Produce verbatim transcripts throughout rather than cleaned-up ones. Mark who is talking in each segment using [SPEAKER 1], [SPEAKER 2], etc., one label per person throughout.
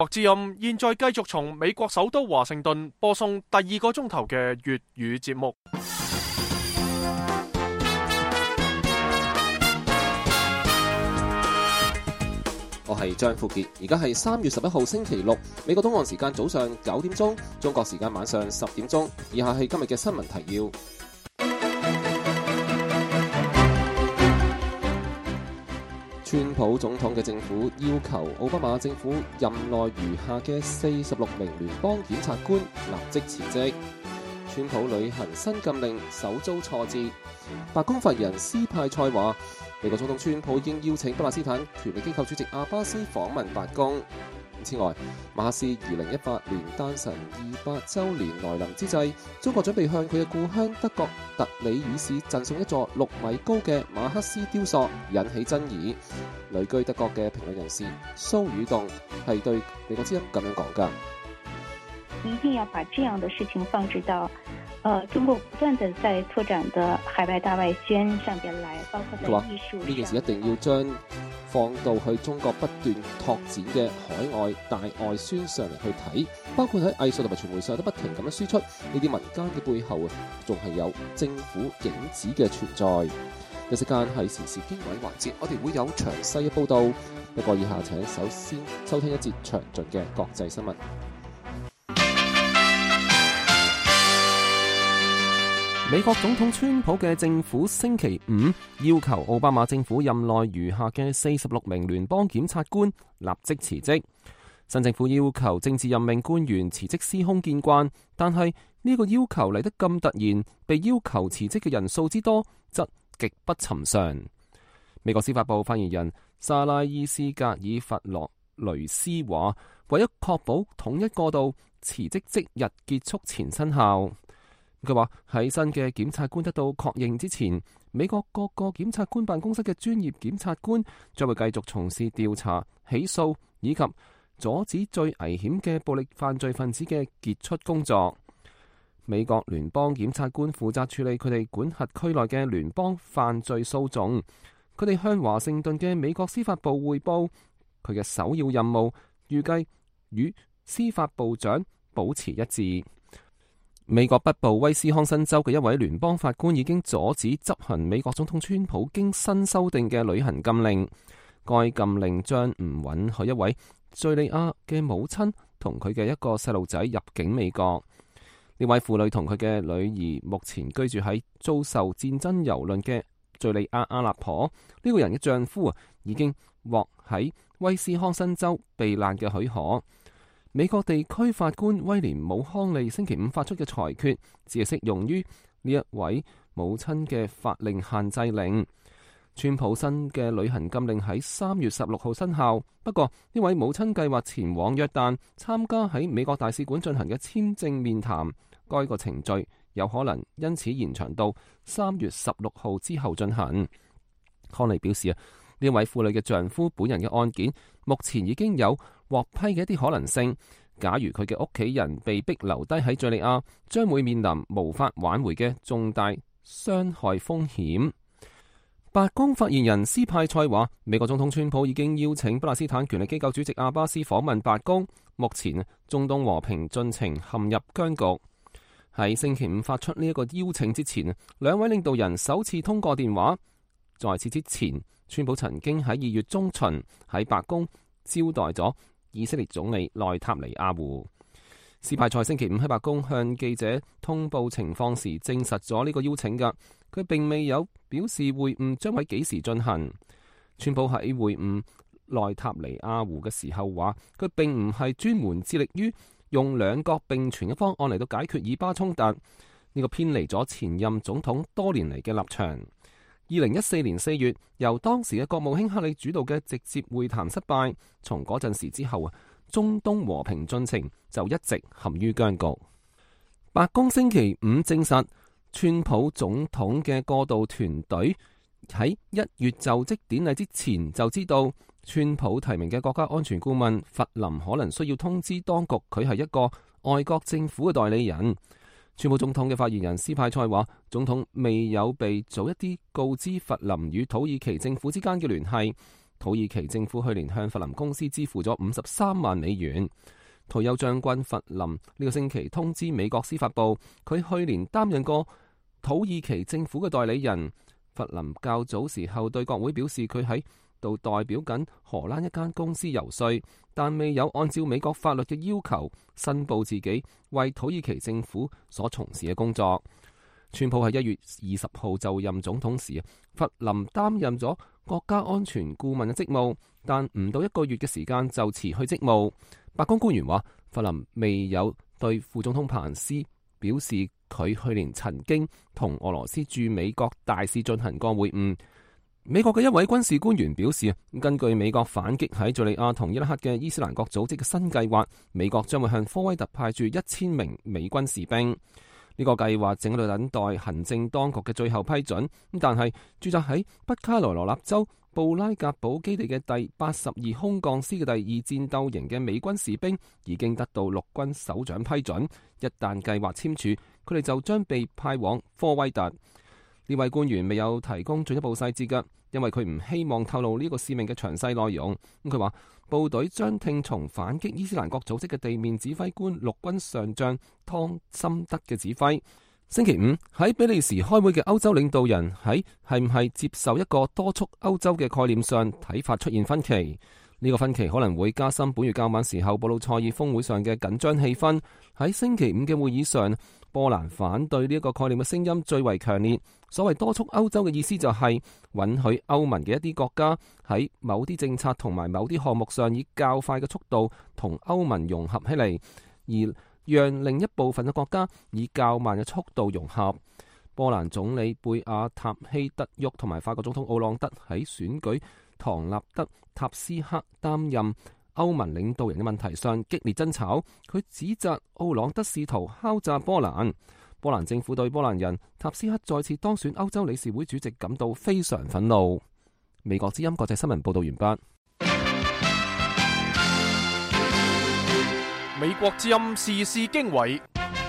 [SPEAKER 1] 之音現在繼續從美國首都華盛頓播送第二個鐘頭嘅粵語節目。
[SPEAKER 2] 我係張富傑，而家係三月十一號星期六，美國東岸時間早上九點鐘，中國時間晚上十點鐘。以下係今日嘅新聞提要。川普總統嘅政府要求奧巴馬政府任內餘下嘅四十六名聯邦檢察官立即辭職。川普履行新禁令首遭挫折。白宮發言人斯派塞話，美國總統川普已經邀請巴勒斯坦權利機構主席阿巴斯訪問白宮。此外，馬克思二零一八年誕辰二百週年來臨之際，中國準備向佢嘅故鄉德國特里爾市贈送一座六米高嘅馬克思雕塑，引起爭議。旅居德國嘅評論人士蘇宇棟係對美國之音咁樣講㗎：
[SPEAKER 3] 一定要把這樣的事情放置到呃，中國不斷地在拓展的海外大外宣上邊來，包括在藝術上。呢件事一定要將放到去中國不斷拓展嘅海外大外宣上嚟去睇，包括喺藝術同埋傳媒上都不停咁樣輸出呢啲民間嘅背後啊，仲係有政府影子嘅存在。一時間係時事經緯環節，我哋會有詳細嘅報導。不過以下請首先收聽一節詳盡嘅國際新聞。美國總統川普嘅政府星期五要求奧巴馬政府任內餘下嘅四十六名聯邦檢察官立即辭職。新政府要求政治任命官員辭職司空見慣，但係呢個要求嚟得咁突然，被要求辭職嘅人數之多，則極不尋常。美國司法部發言人莎拉伊斯格爾弗洛雷斯話，為咗確保統一過渡，辭職即日結束前生效。佢話喺新嘅檢察官得到確認之前，美國各個檢察官辦公室嘅專業檢察官將會繼續從事調查、起訴以及阻止最危險嘅暴力犯罪分子嘅傑出工作。美國聯邦檢察官負責處理佢哋管轄區內嘅聯邦犯罪訴訟。佢哋向華盛頓嘅美國司法部匯報，佢嘅首要任務預計與司法部長保持一致。美國北部威斯康辛州嘅一位聯邦法官已經阻止執行美國總統川普經新修訂嘅旅行禁令。該禁令將唔允許一位敘利亞嘅母親同佢嘅一個細路仔入境美國。呢位婦女同佢嘅女兒目前居住喺遭受戰爭蹂躪嘅敘利亞阿勒頗。呢、這個人嘅丈夫啊，已經獲喺威斯康辛州避難嘅許可。美國地區法官威廉姆康利星期五發出嘅裁決，只係適用於呢一位母親嘅法令限制令。川普新嘅旅行禁令喺三月十六號生效，不過呢位母親計劃前往約旦參加喺美國大使館進行嘅簽證面談，該個程序有可能因此延長到三月十六號之後進行。康利表示啊，呢位婦女嘅丈夫本人嘅案件目前已經有獲批嘅一啲可能性。假如佢嘅屋企人被逼留低喺敘利亞，將會面臨無法挽回嘅重大傷害風險。白宮發言人斯派塞話，美國總統川普已經邀請巴勒斯坦權力機構主席阿巴斯訪問白宮。目前中東和平進程陷入僵局。喺星期五發出呢一個邀請之前，兩位領導人首次通過電話。在此之前，川普曾經喺二月中旬喺白宮招待咗以色列總理內塔尼亞胡。斯派塞星期五喺白宮向記者通報情況時，證實咗呢個邀請㗎。佢並未有表示會晤將喺幾時進行。川普喺會晤內塔尼亞胡嘅時候話，佢並唔係專門致力於用兩國並存嘅方案嚟到解決以巴衝突。呢、這個偏離咗前任總統多年嚟嘅立場。二零一四年四月，由當時嘅國務卿克里主導嘅直接會談失敗。從嗰陣時之後啊，中東和平進程就一直陷於僵局。白宮星期五證實，川普總統嘅過渡團隊喺一月就職典禮之前就知道，川普提名嘅國家安全顧問弗林可能需要通知當局，佢係一個外國政府嘅代理人。川普總統嘅發言人斯派塞話，總統未有被早一啲告知弗林與土耳其政府之間嘅聯繫， 土耳其政府去年向弗林公司支付咗五十三萬美元。退休將軍弗林呢個星期通知美國司法部，佢去年擔任過土耳其政府嘅代理人。弗林較早時候對國會表示，佢喺度代表緊荷蘭一間公司游說，但未有按照美國法律嘅要求申報自己為土耳其政府所從事嘅工作。川普喺一月二十號就任總統時，弗林擔任咗國家安全顧問嘅職務，但唔到一個月嘅時間就辭去職務。白宮官員話，弗林未有對副總統彭斯表示佢去年曾經同俄羅斯駐美國大使進行過會晤。美國嘅一位軍事官員表示，根據美國反擊喺敘利亞同伊拉克嘅伊斯蘭國組織嘅新計劃，美國將會向科威特派駐一千名美軍士兵。呢個計劃正喺度等待行政當局嘅最後批准。但係駐紮喺北卡羅來納州布拉格堡基地嘅第八十二空降師嘅第二戰鬥營嘅美軍士兵已經得到陸軍首長批准。一旦計劃簽署，佢哋就將被派往科威特。呢位官員未有提供進一步細節㗎，因為佢唔希望透露呢個使命嘅詳細內容。咁佢話，部隊將聽從反擊伊斯蘭國組織嘅地面指揮官陸軍上將湯森德嘅指揮。星期五喺比利時開會嘅歐洲領導人喺係唔係接受一個多速歐洲嘅概念上睇法出現分歧。呢個分歧可能會加深本月較晚時候布魯塞爾峰會上嘅緊張氣氛。喺星期五嘅會議上，波蘭反對呢一個概念嘅聲音最為強烈。所謂多速歐洲嘅意思就係允許歐盟嘅一啲國家喺某啲政策同埋某啲項目上以較快嘅速度同歐盟融合起嚟，而讓另一部分嘅國家以較慢嘅速度融合。波蘭總理貝亞塔希德沃同埋法國總統奧朗德喺選舉唐納德塔斯克擔任歐盟領導人嘅問題上激烈爭吵。佢指責奧朗德試圖敲詐波蘭。波蘭政府對波蘭人塔斯克再次當選歐洲理事會主席感到非常憤怒。美國之音國際新聞報道完畢。
[SPEAKER 1] 美國之音時事經緯，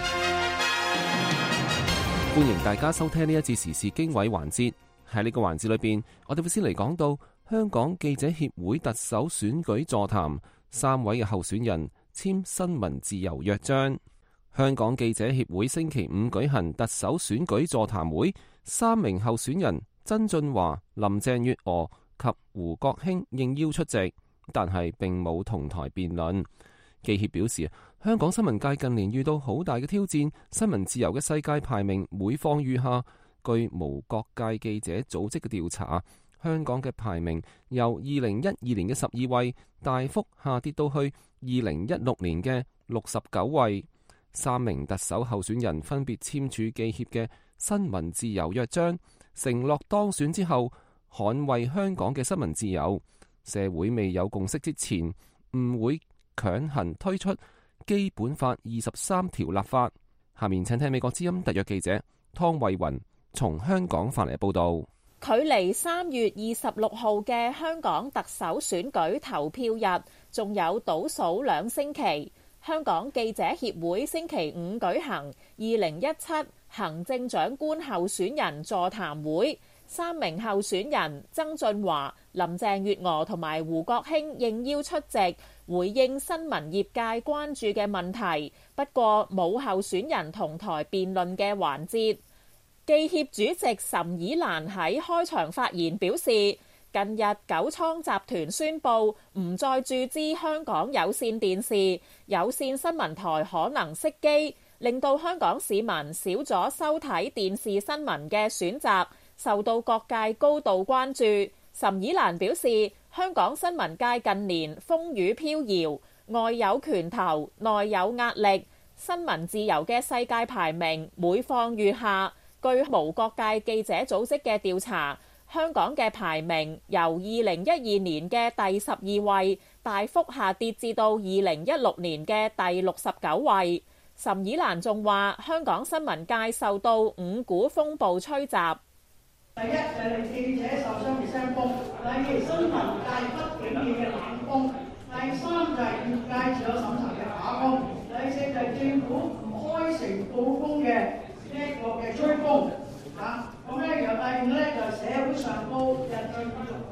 [SPEAKER 3] 歡迎大家收聽呢一節時事經緯環節。喺呢個環節裏邊，我哋會先嚟講到香港記者協會特首選舉座談，三位嘅候選人簽新聞自由約章。香港記者協會星期五舉行特首選舉座談會，三名候選人曾俊華、林鄭月娥及胡國興應邀出席，但係並冇同台辯論。記協表示，香港新聞界近年遇到好大嘅挑戰，新聞自由嘅世界排名每況愈下。據無國界記者組織嘅調查，香港嘅排名由二零一二年嘅十二位大幅下跌到去二零一六年嘅六十九位。三名特首候選人分別簽署記協嘅新聞自由約章，承諾當選之後捍衛香港嘅新聞自由。社會未有共識之前，唔會強行推出基本法二十三條立法。下面請聽美國之音特約記者湯慧雲從香港發嚟嘅報道。
[SPEAKER 4] 距離三月二十六號嘅香港特首選舉投票日仲有倒數兩星期。香港記者協會星期五舉行二零一七行政長官候選人座談會，三名候選人曾俊華、林鄭月娥同埋胡國興應邀出席，回應新聞業界關注嘅問題，不過冇候選人同台辯論嘅環節。記協主席岑以蘭喺開場發言表示，近日九倉集團宣布唔再注資香港有線電視，有線新聞台可能熄機，令到香港市民少咗收睇電視新聞嘅選擇，受到各界高度關注。岑以蘭表示，香港新聞界近年風雨飄搖，外有拳頭，內有壓力，新聞自由嘅世界排名每況愈下。據無國界記者組織嘅調查，香港嘅排名由二零一二年嘅第十二位大幅下跌至到二零一六年嘅第六十九位。岑以蘭仲話，香港新聞界受到五股風暴吹襲。
[SPEAKER 5] 第一就係記者受傷嘅傷風，第二新聞界不景氣嘅冷風，第三就係業界自有審查嘅打風，第四就係政府唔開誠布公嘅呢一個嘅追風嚇。咁咧由第五咧就係社會上高日進月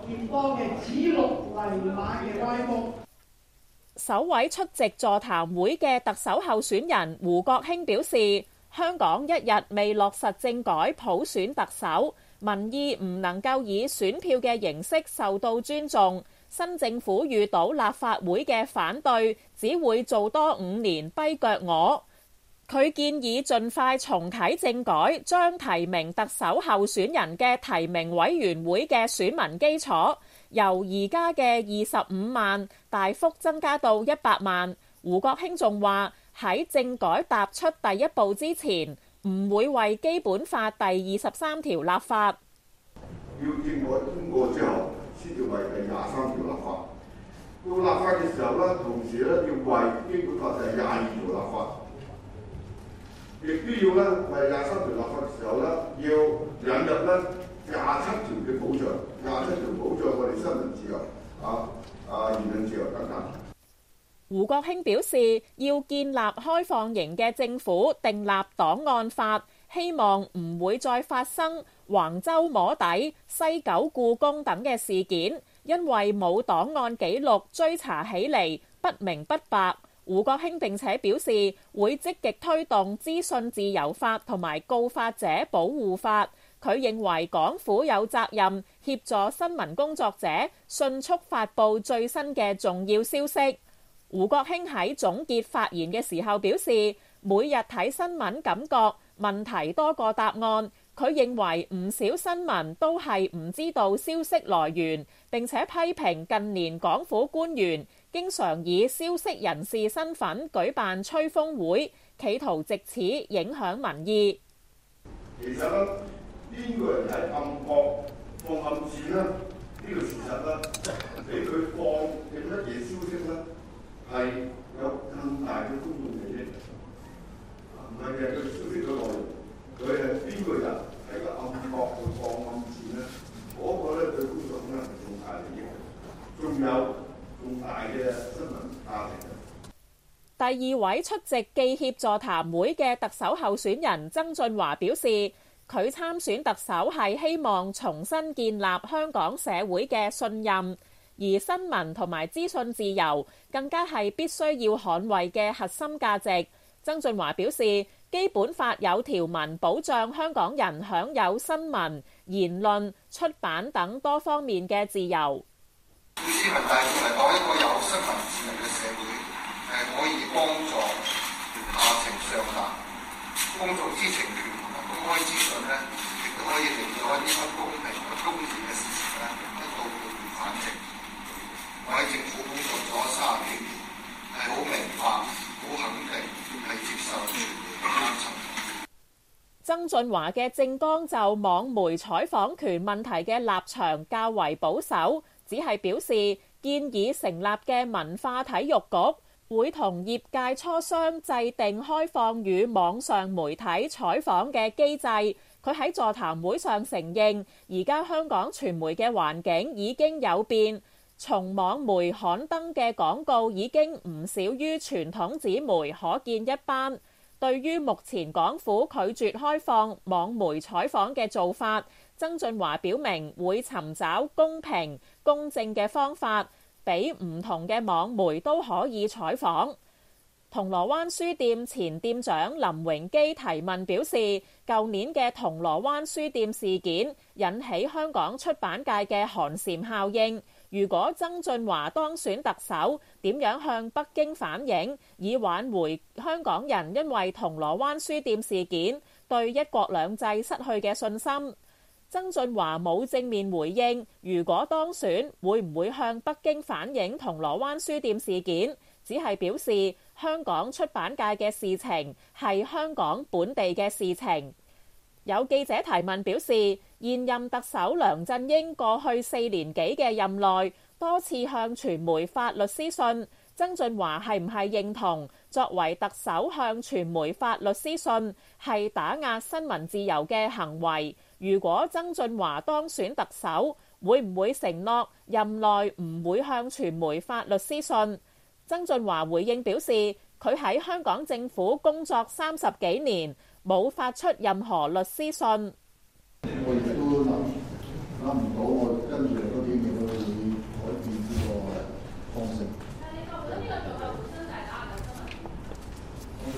[SPEAKER 5] 越多嘅指鹿為馬嘅歪風。
[SPEAKER 4] 首位出席座談會嘅特首候選人胡國興表示，香港一日未落實政改普選特首，民意唔能夠以選票嘅形式受到尊重。新政府遇到立法會嘅反對，只會做多五年跛腳鵝。佢建議盡快重啟政改，將提名特首候選人嘅提名委員會嘅選民基礎由而家嘅二十五萬大幅增加到一百萬。胡國興仲話喺政改踏出第一步之前，唔會為基本法第二十三條立法。
[SPEAKER 6] 要政改通過之後，先至為第廿三條立法。到立法嘅時候咧，同時咧要為基本法第廿二條立法。亦都要咧為廿三條立法嘅時候咧，要引入咧廿七條嘅保障，廿七條保障我哋新聞自由、啊啊言論自由等等。
[SPEAKER 4] 胡國興表示，要建立開放型嘅政府，訂立檔案法，希望唔會再發生橫州摸底、西九故宮等嘅事件，因為冇檔案記錄追查起嚟不明不白。胡國興並且表示會積極推動資訊自由法同埋告發者保護法。佢認為港府有責任協助新聞工作者迅速發布最新嘅重要消息。胡國興喺總結發言嘅時候表示，每日睇新聞感覺問題多過答案。佢認為唔少新聞都係唔知道消息來源，並且批評近年港府官員經常以消息人士身份舉辦吹風會，企圖藉此影響民意。
[SPEAKER 6] 其實咧，邊個人喺暗角放暗箭咧？呢個事實咧，俾佢放嘅乜嘢消息咧，係有更大嘅公眾利益。唔係嘅，佢消息嘅內容，佢係邊個人喺個暗角度放暗箭咧？嗰個咧對公眾咧係重大利益，仲有重大嘅新聞價值。
[SPEAKER 4] 第二位出席記協座談會嘅特首候選人曾俊華表示，佢參選特首係希望重新建立香港社會嘅信任，而新聞同埋資訊自由更加係必須要捍衛嘅核心價值。曾俊華表示，基本法有條文保障香港人享有新聞、言論、出版等多方面嘅自由。
[SPEAKER 7] 市民大眾嚟講，一個有新聞自由嘅社會，係可以幫助下情上達，公眾知情權同埋公開資訊咧，亦都可以令到一啲不公平、不公義嘅事情咧得到反證。我喺政府工作咗三十幾年，係好明白、好肯定，係接受傳媒嘅監察。
[SPEAKER 4] 曾俊華嘅政綱就網媒採訪權問題嘅立場較為保守。只係表示建議成立嘅文化體育局會同業界磋商制定開放與網上媒體採訪嘅機制。佢喺座談會上承認，而家香港傳媒嘅環境已經有變，從網媒刊登嘅廣告已經唔少於傳統紙媒，可見一斑。對於目前港府拒絕開放網媒採訪嘅做法，曾俊華表明會尋找公平公正嘅方法，俾唔同嘅網媒都可以採訪。銅鑼灣書店前店長林榮基提問表示，舊年嘅銅鑼灣書店事件引起香港出版界嘅寒蟬效應。如果曾俊華當選特首，點樣向北京反映，以挽回香港人因為銅鑼灣書店事件對一國兩制失去嘅信心？曾俊華冇正面回應，如果當選會唔會向北京反映銅鑼灣書店事件，只係表示香港出版界嘅事情係香港本地嘅事情。有記者提問表示，現任特首梁振英過去四年幾嘅任內多次向傳媒發律師信，曾俊華係唔係認同作為特首向傳媒發律師信係打壓新聞自由嘅行為？如果曾俊華當選特首，會唔會承諾任內唔會向傳媒發律師信？曾俊華回應表示，佢喺香港政府工作三十幾年，冇發出任何律師信。
[SPEAKER 6] 我亦都諗諗唔到，我跟住都點樣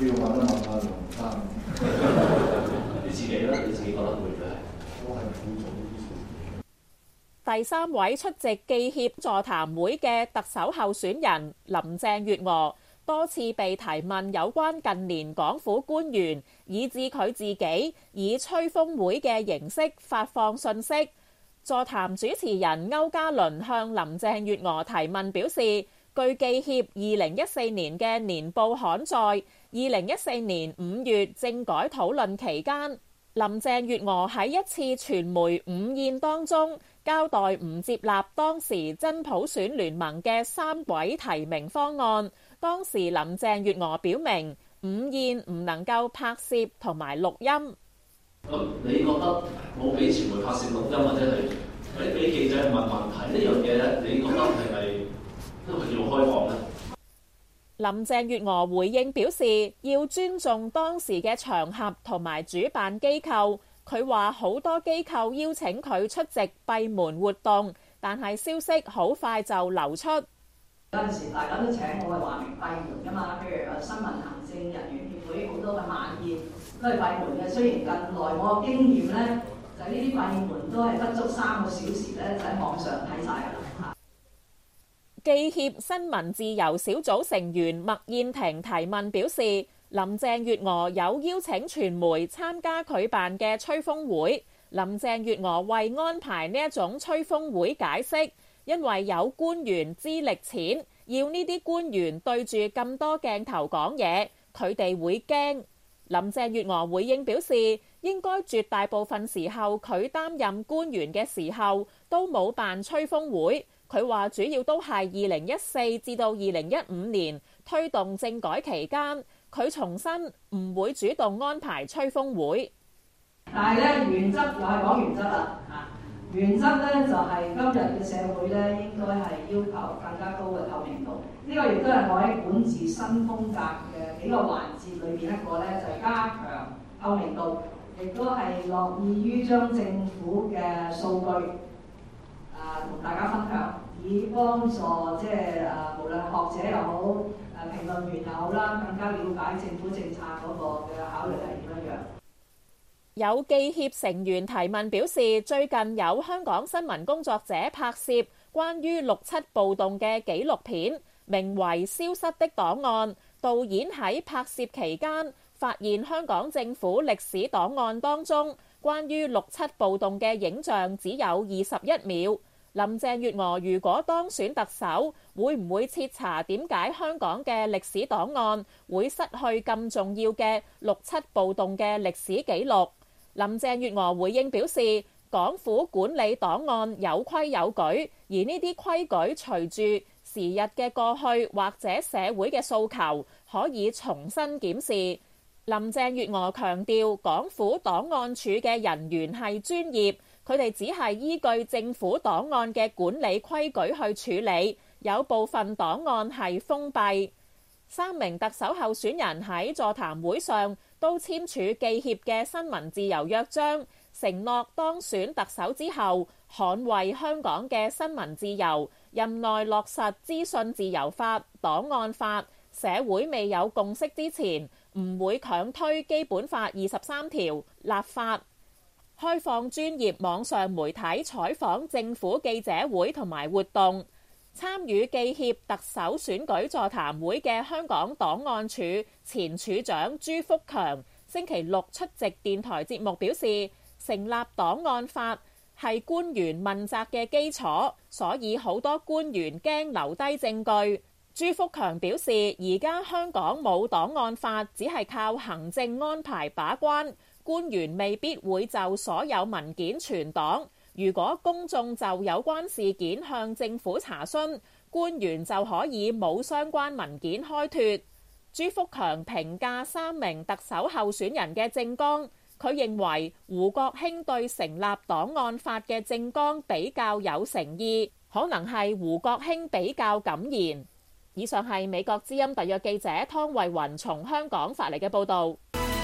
[SPEAKER 8] 需要問一問下梁生。
[SPEAKER 9] 你自己咧？你自己覺得會唔會係？
[SPEAKER 8] 我係副總。
[SPEAKER 4] 第三位出席記協座談會嘅特首候選人林鄭月娥，多次被提問有關近年港府官員以至佢自己以吹風會嘅形式發放信息。座談主持人歐嘉倫向林鄭月娥提問表示，據記協二零一四年嘅年報刊載，二零一四年五月政改討論期間，林鄭月娥喺一次傳媒午宴當中交代唔接納當時真普選聯盟嘅三位提名方案。當時林鄭月娥表明午宴唔能夠拍攝同埋錄音。
[SPEAKER 9] 咁你覺得冇俾傳媒拍攝錄音或者係俾俾記者問問題呢樣嘢咧？你覺得係咪都係要開放咧？
[SPEAKER 4] 林鄭月娥回應表示，要尊重當時嘅場合同埋主辦機構。佢話好多機構邀請佢出席閉門活動，但係消息好快就流出。
[SPEAKER 10] 有陣時大家都請我係話明閉門㗎嘛，譬如誒新聞行政人員協會好多嘅晚宴都係閉門嘅。雖然近來我嘅經驗咧，就係呢啲閉門都係不足三個小時咧，就喺網上睇晒㗎啦。
[SPEAKER 4] 記協新聞自由小組成員麥燕婷提問表示，林鄭月娥有邀請傳媒參加佢辦嘅吹風會。林鄭月娥為安排呢一種吹風會解釋，因為有官員資歷淺，要呢啲官員對住咁多鏡頭講嘢，佢哋會驚。林鄭月娥回應表示，應該絕大部分時候佢擔任官員嘅時候都冇辦吹風會。佢話主要都係二零一四至到二零一五年推動政改期間，佢重申唔會主動安排吹風會。
[SPEAKER 10] 但係咧，原則又係講原則啦嚇。原則咧就係、是、今日嘅社會咧，應該係要求更加高嘅透明度。呢、這個亦都係我喺管治新風格嘅幾個環節裏邊一個咧，就係、是、加強透明度，亦都係樂意於將政府嘅數據啊同大家分享，以幫助即係啊無論學者又好，誒評論員又好啦，更加了解政府政策嗰個嘅考慮係點樣樣。
[SPEAKER 4] 有記協成員提問表示，最近有香港新聞工作者拍攝關於六七暴動嘅紀錄片，名為《消失的檔案》。導演喺拍攝期間發現香港政府歷史檔案當中關於六七暴動嘅影像只有二十一秒。林鄭月娥如果當選特首，會唔會徹查點解香港嘅歷史檔案會失去咁重要嘅六七暴動嘅歷史記錄？林鄭月娥回應表示，港府管理檔案有規有矩，而呢啲規矩隨住時日嘅過去或者社會嘅訴求，可以重新檢視。林鄭月娥強調，港府檔案處嘅人員係專業，佢哋只係依據政府檔案嘅管理規矩去處理，有部分檔案係封閉。三名特首候選人喺座談會上都簽署記協嘅新聞自由約章，承諾當選特首之後捍衛香港嘅新聞自由，任內落實資訊自由法、檔案法。社會未有共識之前，唔會強推基本法二十三條立法。開放專業網上媒體採訪政府記者會同埋活動。參與記協特首選舉座談會嘅香港檔案處前處長朱福強星期六出席電台節目表示，成立檔案法係官員問責嘅基礎，所以好多官員驚留低證據。朱福強表示，而家香港冇檔案法，只係靠行政安排把關，官員未必會就所有文件存檔。如果公眾就有關事件向政府查詢，官員就可以冇相關文件開脫。朱福強評價三名特首候選人嘅政綱，佢認為胡國興對成立檔案法嘅政綱比較有誠意，可能係胡國興比較敢言。以上係美國之音特約記者湯慧雲從香港發嚟嘅報導。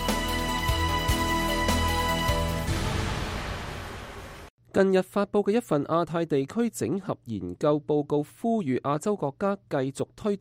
[SPEAKER 3] 近日發布嘅一份亞太地區整合研究報告，呼籲亞洲國家繼續推動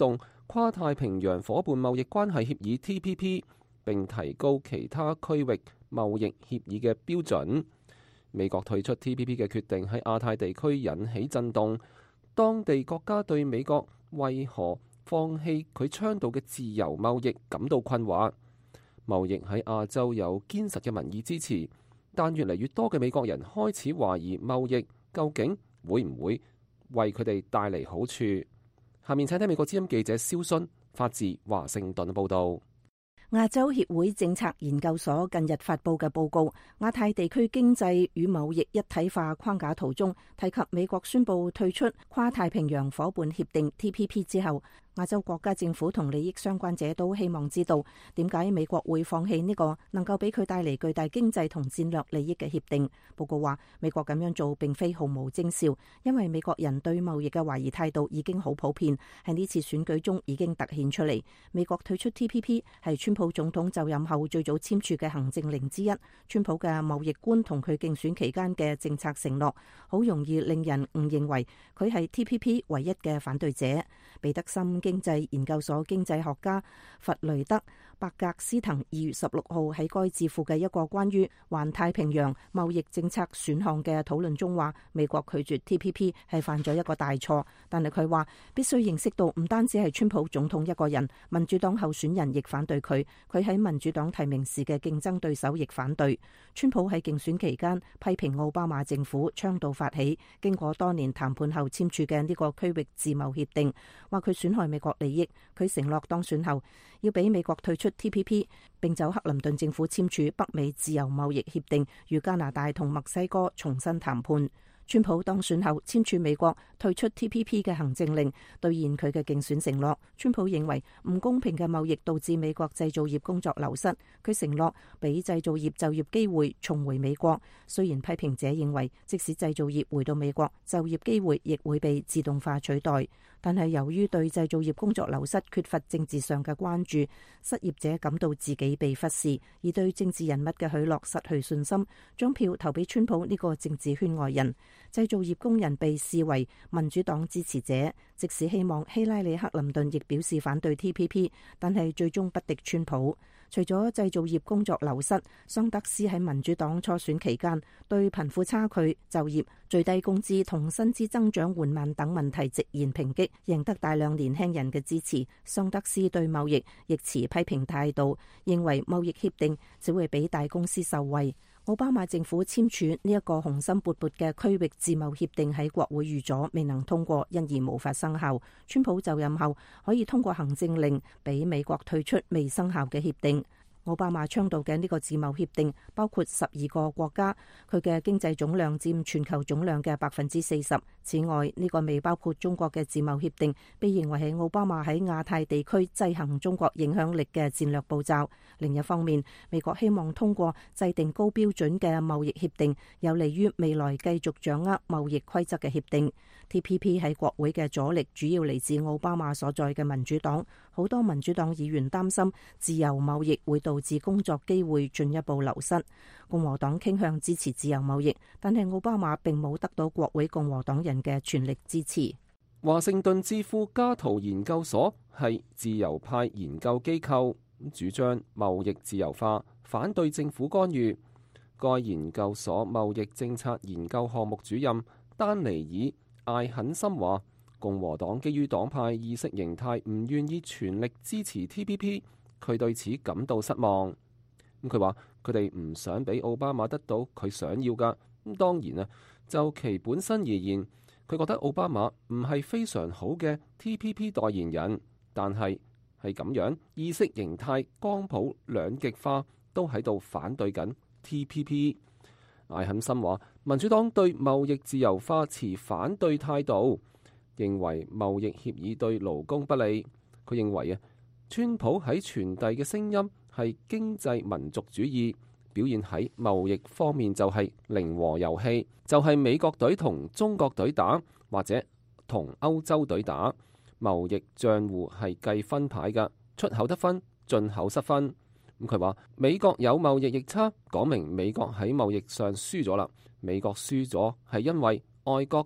[SPEAKER 3] 跨太平洋夥伴貿易關係協議 T P P， 並提高其他區域貿易協議嘅標準。美國退出 T P P 嘅決定喺亞太地區引起震動，當地國家對美國為何放棄佢倡導嘅自由貿易感到困惑。貿易喺亞洲有堅實嘅民意支持，但越嚟越多嘅美國人開始懷疑貿易究竟會唔會為佢哋帶嚟好處。下面請聽美國之音記者蕭勳發自華盛頓報導。
[SPEAKER 11] 亞洲協會政策研究所近日發佈嘅報告，亞太地區經濟與貿易一體化框架圖中提及美國宣布退出跨太平洋夥伴協定 T P P 之後，亞洲國家政府同利益相關者都希望知道點解美國會放棄呢個能夠俾佢帶嚟巨大經濟同戰略利益嘅協定。報告話，美國咁樣做並非毫無徵兆，因為美國人對貿易嘅懷疑態度已經好普遍，喺呢次選舉中已經凸顯出嚟。美國退出 T P P 係川普總統就任後最早簽署嘅行政令之一。川普嘅貿易觀同佢競選期間嘅政策承諾，好容易令人誤認為佢係 T P P 唯一嘅反對者。彼得森經濟研究所經濟學家弗雷德伯格斯滕二月十六號喺該智庫嘅一個關於環太平洋貿易政策選項嘅討論中話，美國拒絕 T P P 係犯咗一個大錯。但係佢話必須認識到，唔單止係川普總統一個人，民主黨候選人亦反對佢，佢喺民主黨提名時嘅競爭對手亦反對。川普喺競選期間批評奧巴馬政府倡導發起，經過多年談判後簽署嘅呢個區域自貿協定，話佢損害美國利益。佢承諾當選後要俾美國退出 T P P， 並就克林頓政府簽署北美自由貿易協定，與加拿大同墨西哥重新談判。川普當選後簽署美國退出 T P P 嘅行政令，兌現佢嘅競選承諾。川普認為唔公平嘅貿易導致美國製造業工作流失，佢承諾俾製造業就業機會重回美國。雖然批評者認為即使製造業回到美國，就業機會亦會被自動化取代，但係由於對製造業工作流失缺乏政治上嘅關注，失業者感到自己被忽視，而對政治人物嘅許諾失去信心，將票投俾川普呢個政治圈外人。製造業工人被視為民主黨支持者，即使希望希拉里克林頓亦表示反對 T P P， 但係最終不敵川普。除咗製造業工作流失，桑德斯喺民主黨初選期間對貧富差距、就業、最低工資同薪資增長緩慢等問題直言抨擊，贏得大量年輕人嘅支持。桑德斯對貿易亦持批評態度，認為貿易協定只會俾大公司受惠。奧巴馬政府簽署呢一個雄心勃勃嘅區域自貿協定喺國會預咗未能通過，因而無法生效。川普就任後可以通過行政令俾美國退出未生效嘅協定。奧巴馬倡導嘅呢個自貿協定包括十二個國家，佢嘅經濟總量佔全球總量嘅百分之四十。此外，呢個未包括中國嘅自貿協定被認為係奧巴馬喺亞太地區制衡中國影響力嘅戰略步驟。另一方面，美國希望通過制定高標準嘅貿易協定，有利於未來繼續掌握貿易規則嘅協定。T P P 喺國會嘅阻力主要嚟自奧巴馬所在嘅民主黨，好多民主黨議員擔心自由貿易會導致工作機會進一步流失。共和黨傾向支持自由貿易，但係奧巴馬並冇得到國會共和黨人嘅全力支持。
[SPEAKER 3] 華盛頓智庫加圖研究所係自由派研究機構，主張貿易自由化，反對政府干預。該研究所貿易政策研究項目主任丹尼爾艾肯森話，共和黨基於黨派意識形態唔願意全力支持 T P P， 佢對此感到失望。咁佢話佢哋唔想俾奧巴馬得到佢想要㗎。咁當然啊，就其本身而言，佢覺得奧巴馬唔係非常好嘅 T P P 代言人，但係係咁樣意識形態光譜兩極化都喺度反對緊 T P P。艾肯森話，民主黨對貿易自由化持反對態度，認為貿易協議對勞工不利。佢認為啊，川普喺傳遞嘅聲音係經濟民族主義，表現喺貿易方面就係零和遊戲，就係美國隊同中國隊打，或者同歐洲隊打。貿易賬戶係計分牌㗎，出口得分，進口失分。咁佢話美國有貿易逆差，講明美國喺貿易上輸咗啦。美國輸咗係因為外國隊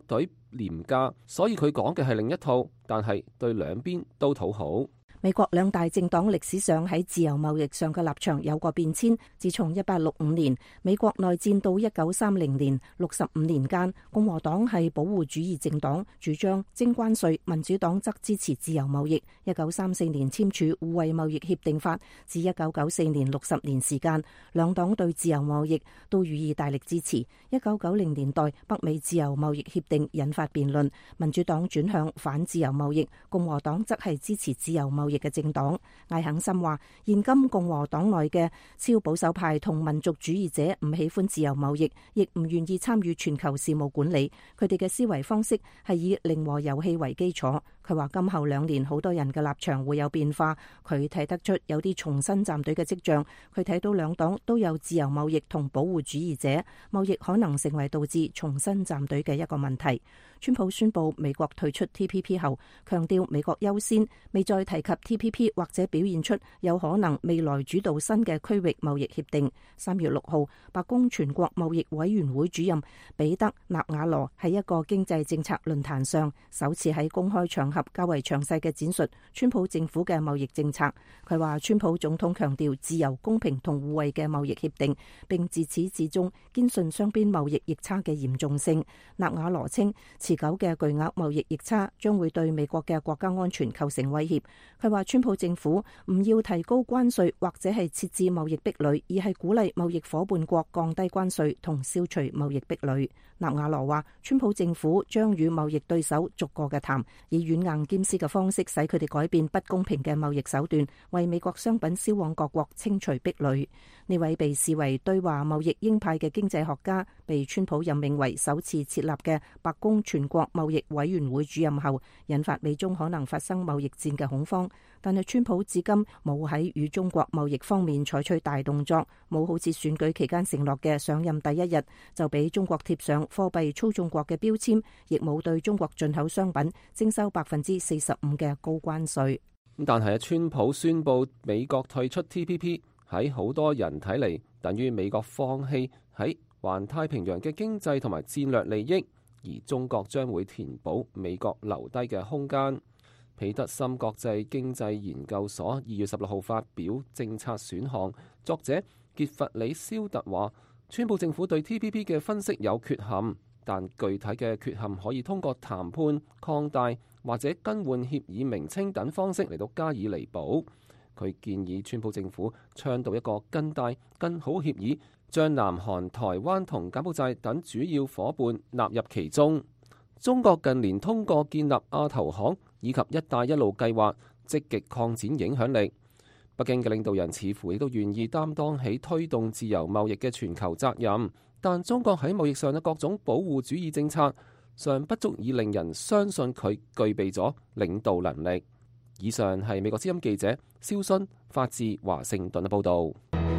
[SPEAKER 3] 廉價，所以佢講嘅係另一套，但係對兩邊都討好。
[SPEAKER 11] 美國兩大政黨歷史上喺自由貿易上嘅立場有過變遷。自從一八六五年美國內戰到一九三零年六十五年間，共和黨係保護主義政黨，主張徵關稅；民主黨則支持自由貿易。一九三四年簽署互惠貿易協定法，至一九九四年六十年時間，兩黨對自由貿易都予以大力支持。一九九零年代北美自由貿易協定引發辯論，民主黨轉向反自由貿易，共和黨則係支持自由貿易嘅政黨。艾肯森話，現今共和黨內嘅超保守派同民族主義者唔喜歡自由貿易，亦唔願意參與全球事務管理。佢哋嘅思維方式係以零和遊戲為基礎。佢話今後兩年好多人嘅立場會有變化，佢睇得出有啲重新站隊嘅跡象。佢睇到兩黨都有自由貿易同保護主義者，貿易可能成為導致重新站隊嘅一個問題。川普宣布美國退出 T P P 後，強調美國優先，未再提及 T P P 或者表現出有可能未來主導新嘅區域貿易協定。三月六號，白宮全國貿易委員會主任彼得納瓦羅喺一個經濟政策論壇上，首次喺公開場合較為詳細嘅展述川普政府嘅貿易政策。佢話川普總統強調自由、公平同互惠嘅貿易協定，並自始至終堅信雙邊貿易逆差嘅嚴重性。納瓦羅稱，持久嘅巨額貿易逆差將會對美國嘅國家安全構成威脅。佢話川普政府唔要提高關稅或者係設置貿易壁壘，而係鼓勵貿易夥伴國降低關稅同消除貿易壁壘。納瓦羅話，川普政府將與貿易對手逐個嘅談，以軟硬兼施嘅方式使佢哋改變不公平嘅貿易手段，為美國商品銷往各國清除壁壘。呢位被視為對華貿易鷹派嘅經濟學家，被川普任命為首次設立嘅白宮全國貿易委員會主任後，引發美中可能發生貿易戰嘅恐慌。但係川普至今冇喺與中國貿易方面採取大動作，冇好似選舉期間承諾嘅上任第一日就俾中國貼上貨幣操縱國嘅標籤，亦冇對中國進口商品徵收百分之四十五嘅高關稅。
[SPEAKER 3] 但係川普宣布美國退出 T P P， 喺好多人睇嚟，等於美國放棄喺環太平洋嘅經濟同埋戰略利益，而中國將會填補美國留低嘅空間。彼得森國際經濟研究所二月十六號發表政策選項，作者傑弗里肖特話，川普政府對 T P P 嘅分析有缺陷，但具體嘅缺陷可以通過談判、擴大或者更換協議名稱等方式嚟到加以彌補。佢建議川普政府倡導一個更大、更好協議，將南韓、台灣同柬埔寨等主要夥伴納入其中。中國近年通過建立亞投行以及一帶一路計劃，積極擴展影響力。北京嘅領導人似乎亦都願意擔當起推動自由貿易嘅全球責任，但中國喺貿易上嘅各種保護主義政策尚不足以令人相信佢具備咗領導能力。以上係美國之音記者蕭勳發自華盛頓嘅報導。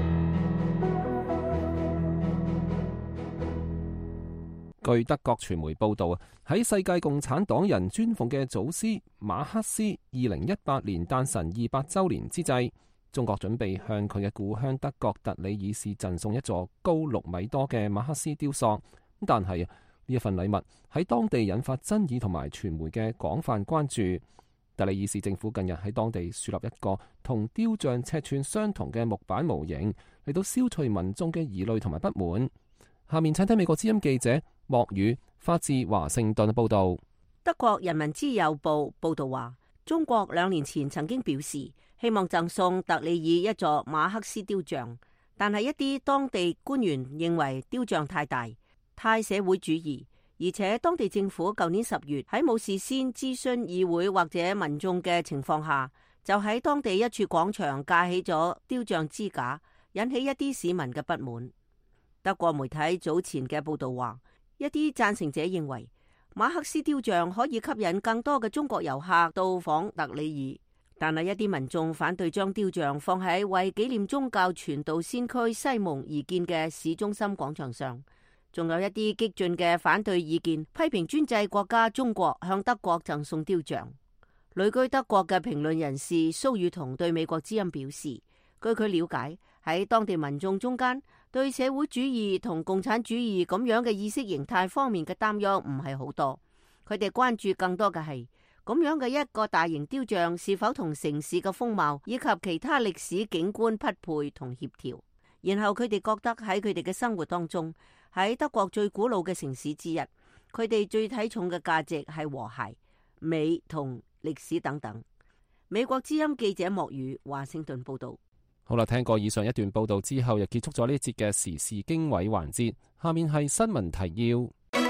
[SPEAKER 3] 據德國傳媒報導，喺世界共產黨人尊奉嘅祖師馬克思二零一八年誕辰二百週年之際，中國準備向佢嘅故鄉德國特里爾市贈送一座高六米多嘅馬克思雕塑。但係呢一份禮物喺當地引發爭議同埋傳媒嘅廣泛關注。特里爾市政府近日喺當地樹立一個同雕像尺寸相同嘅木板模型，嚟到消除民眾嘅疑慮同埋不滿。下面請睇美國之音記者莫宇發自華盛頓報道。
[SPEAKER 12] 德國人民之友報報道話，中國兩年前曾經表示希望贈送特里爾一座馬克思雕像，但係一啲當地官員認為雕像太大、太社會主義，而且當地政府舊年十月喺冇事先諮詢議會或者民眾嘅情況下，就喺當地一處廣場架起咗雕像支架，引起一啲市民嘅不滿。德國媒體早前嘅報道話，一啲贊成者認為馬克思雕像可以吸引更多嘅中國遊客到訪特里爾，但係一啲民眾反對將雕像放喺為紀念宗教傳道先驅西蒙而建嘅市中心廣場上。仲有一啲激進嘅反對意見，批評專制國家中國向德國贈送雕像。旅居德國嘅評論人士蘇宇彤對美國之音表示，據佢了解，喺當地民眾中間對社會主義同共產主義咁樣嘅意識形態方面嘅擔憂唔係好多。 佢哋關注更多嘅係咁樣嘅一個大型雕像是否同城市嘅風貌以及其他歷史景觀匹配同協調。然後佢哋覺得喺佢哋嘅生活當中，喺德國最古老嘅城市之一，佢哋最睇重嘅價值係和諧、美同歷史等等。美國之音記者莫宇華盛頓報道。
[SPEAKER 3] 好啦，聽過以上一段報道之後，又結束咗呢一節嘅時事經緯環節。下面係新聞提要。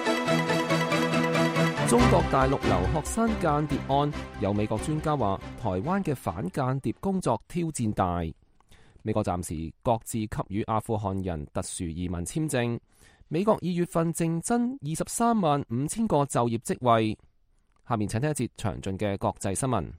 [SPEAKER 3] 中國大陸留學生間諜案，有美國專家話，台灣嘅反間諜工作挑戰大。美國暫時各自給予阿富汗人特殊移民簽證。美國二月份淨增二十三萬五千個就業職位。下面請聽一節詳盡嘅國際新聞。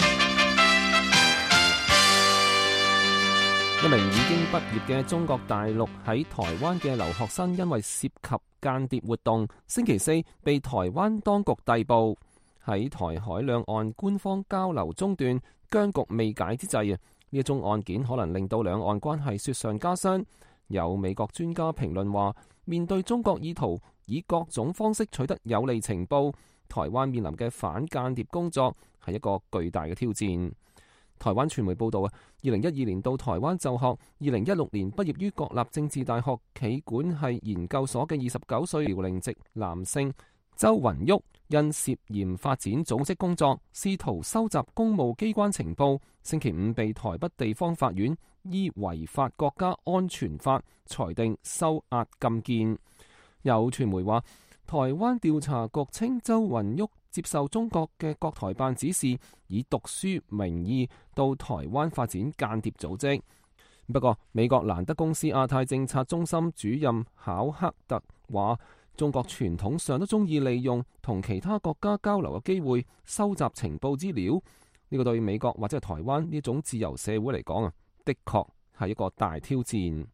[SPEAKER 3] 一名已經畢業嘅中國大陸喺台灣嘅留學生，因為涉及間諜活動，星期四被台灣當局逮捕。喺台海兩岸官方交流中斷、僵局未解之際，呢一宗案件可能令到兩岸關係雪上加霜。有美國專家評論話，面對中國意圖以各種方式取得有利情報，台灣面臨嘅反間諜工作係一個巨大嘅挑戰。台灣傳媒報道啊，二零一二年到台灣就學，二零一六年畢業於國立政治大學企管系研究所嘅二十九歲遼寧籍男性周雲旭，因涉嫌發展組織工作，試圖收集公務機關情報，星期五被台北地方法院依違法國家安全法裁定收押禁見。有傳媒話，台灣調查局稱周雲旭接受中國嘅國台辦指示，以讀書名義到台灣發展間諜組織。不過，美國蘭德公司亞太政策中心主任考克特話，中國傳統上都中意利用同其他國家交流嘅機會收集情報資料。呢個對美國或者係台灣呢種自由社會嚟講啊，的確係一個大挑戰。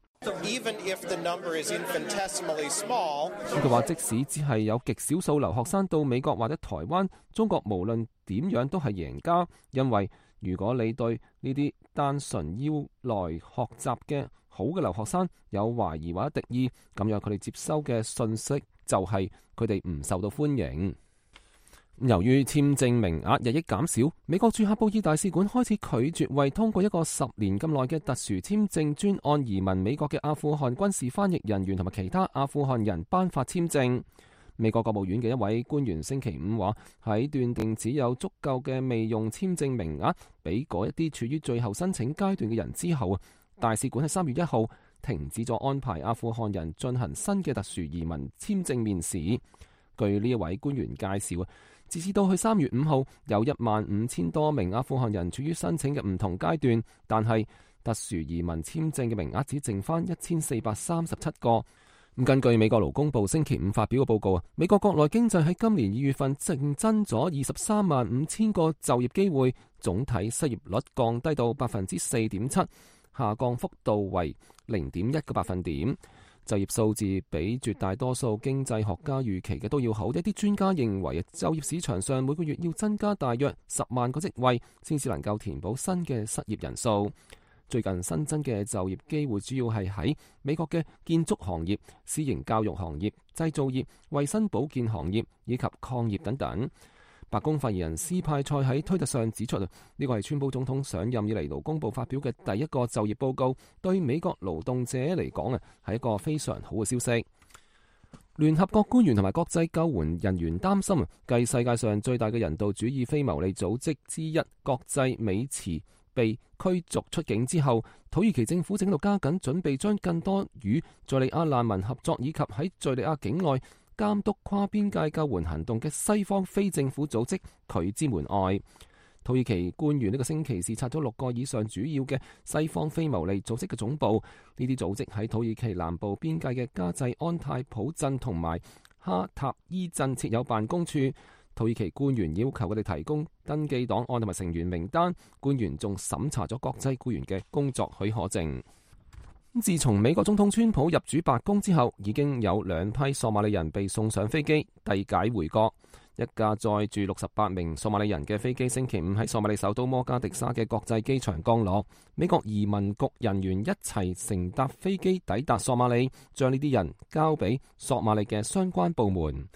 [SPEAKER 3] 佢話，即使只係有極少數留學生到美國或者台灣，中國無論點樣都係贏家，因為如果你對呢啲單純要來學習嘅好嘅留學生有懷疑或者敵意，咁樣佢哋接收嘅信息就係佢哋唔受到歡迎。由於簽證名額日益減少，美國駐喀布爾大使館開始拒絕為通過一個十年咁耐嘅特殊簽證專案移民美國嘅阿富汗軍事翻譯人員同埋其他阿富汗人頒發簽證。美國國務院嘅一位官員星期五話，喺斷定只有足夠嘅未用簽證名額俾嗰一啲處於最後申請階段嘅人之後，大使館喺三月一號停止咗安排阿富汗人進行新嘅特殊移民簽證面試。據呢一位官員介紹啊，截至到去三月五號，有一萬五千多名阿富汗人處於申請嘅唔同階段，但係特殊移民簽證嘅名額只剩翻一千四百三十七個。咁根據美國勞工部星期五發表嘅報告啊，美國國內經濟喺今年二月份淨增咗二十三萬五千個就業機會，總體失業率降低到百分之四點七，下降幅度為零點一個百分點。就業數字比絕大多數經濟學家預期嘅都要好。一啲專家認為，就業市場上每個月要增加大約十萬個職位，先至能夠填補新嘅失業人數。最近新增嘅就業機會主要係喺美國嘅建築行業、私營教育行業、製造業、衛生保健行業以及礦業等等。白宮發言人斯派塞喺推特上指出，呢個係川普總統上任以嚟勞工部發表嘅第一個就業報告，對美國勞動者嚟講啊，係一個非常好嘅消息。聯合國官員同埋國際救援人員擔心，繼世界上最大嘅人道主義非牟利組織之一國際美慈被驅逐出境之後，土耳其政府正喺度加緊準備將更多與敘利亞難民合作以及喺敘利亞境內監督跨邊界救援行動嘅西方非政府組織拒之門外。土耳其官員呢個星期視察咗六個以上主要嘅西方非牟利組織嘅總部，呢啲組織喺土耳其南部邊界嘅加濟安泰普鎮同埋哈塔伊鎮設有辦公處。土耳其官員要求佢哋提供登記檔案同埋成員名單，官員仲審查咗國際僱員嘅工作許可證。自從美國總統川普入主白宮之後，已經有兩批索馬里人被送上飛機遞解回國。一架載住六十八名索馬里人嘅飛機星期五喺索馬里首都摩加迪沙嘅國際機場降落，美國移民局人員一齊乘搭飛機抵達索馬里，將呢啲人交俾索馬里嘅相關部門。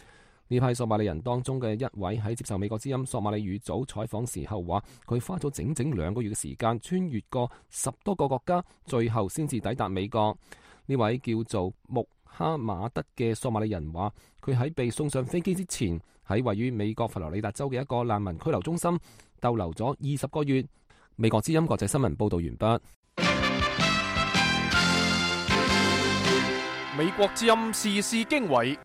[SPEAKER 3] 呢批索馬里人當中嘅一位喺接受美國之音索馬里語組採訪時候話，佢花咗整整兩個月嘅時間穿越過十多個國家，最後先至抵達美國。呢位叫做穆哈馬德嘅索馬里人話，佢喺被送上飛機之前，喺位於美國佛羅里達州嘅一個難民拘留中心逗留咗二十個月。美國之音國際新聞報道完畢。
[SPEAKER 1] 美國之音時事經緯，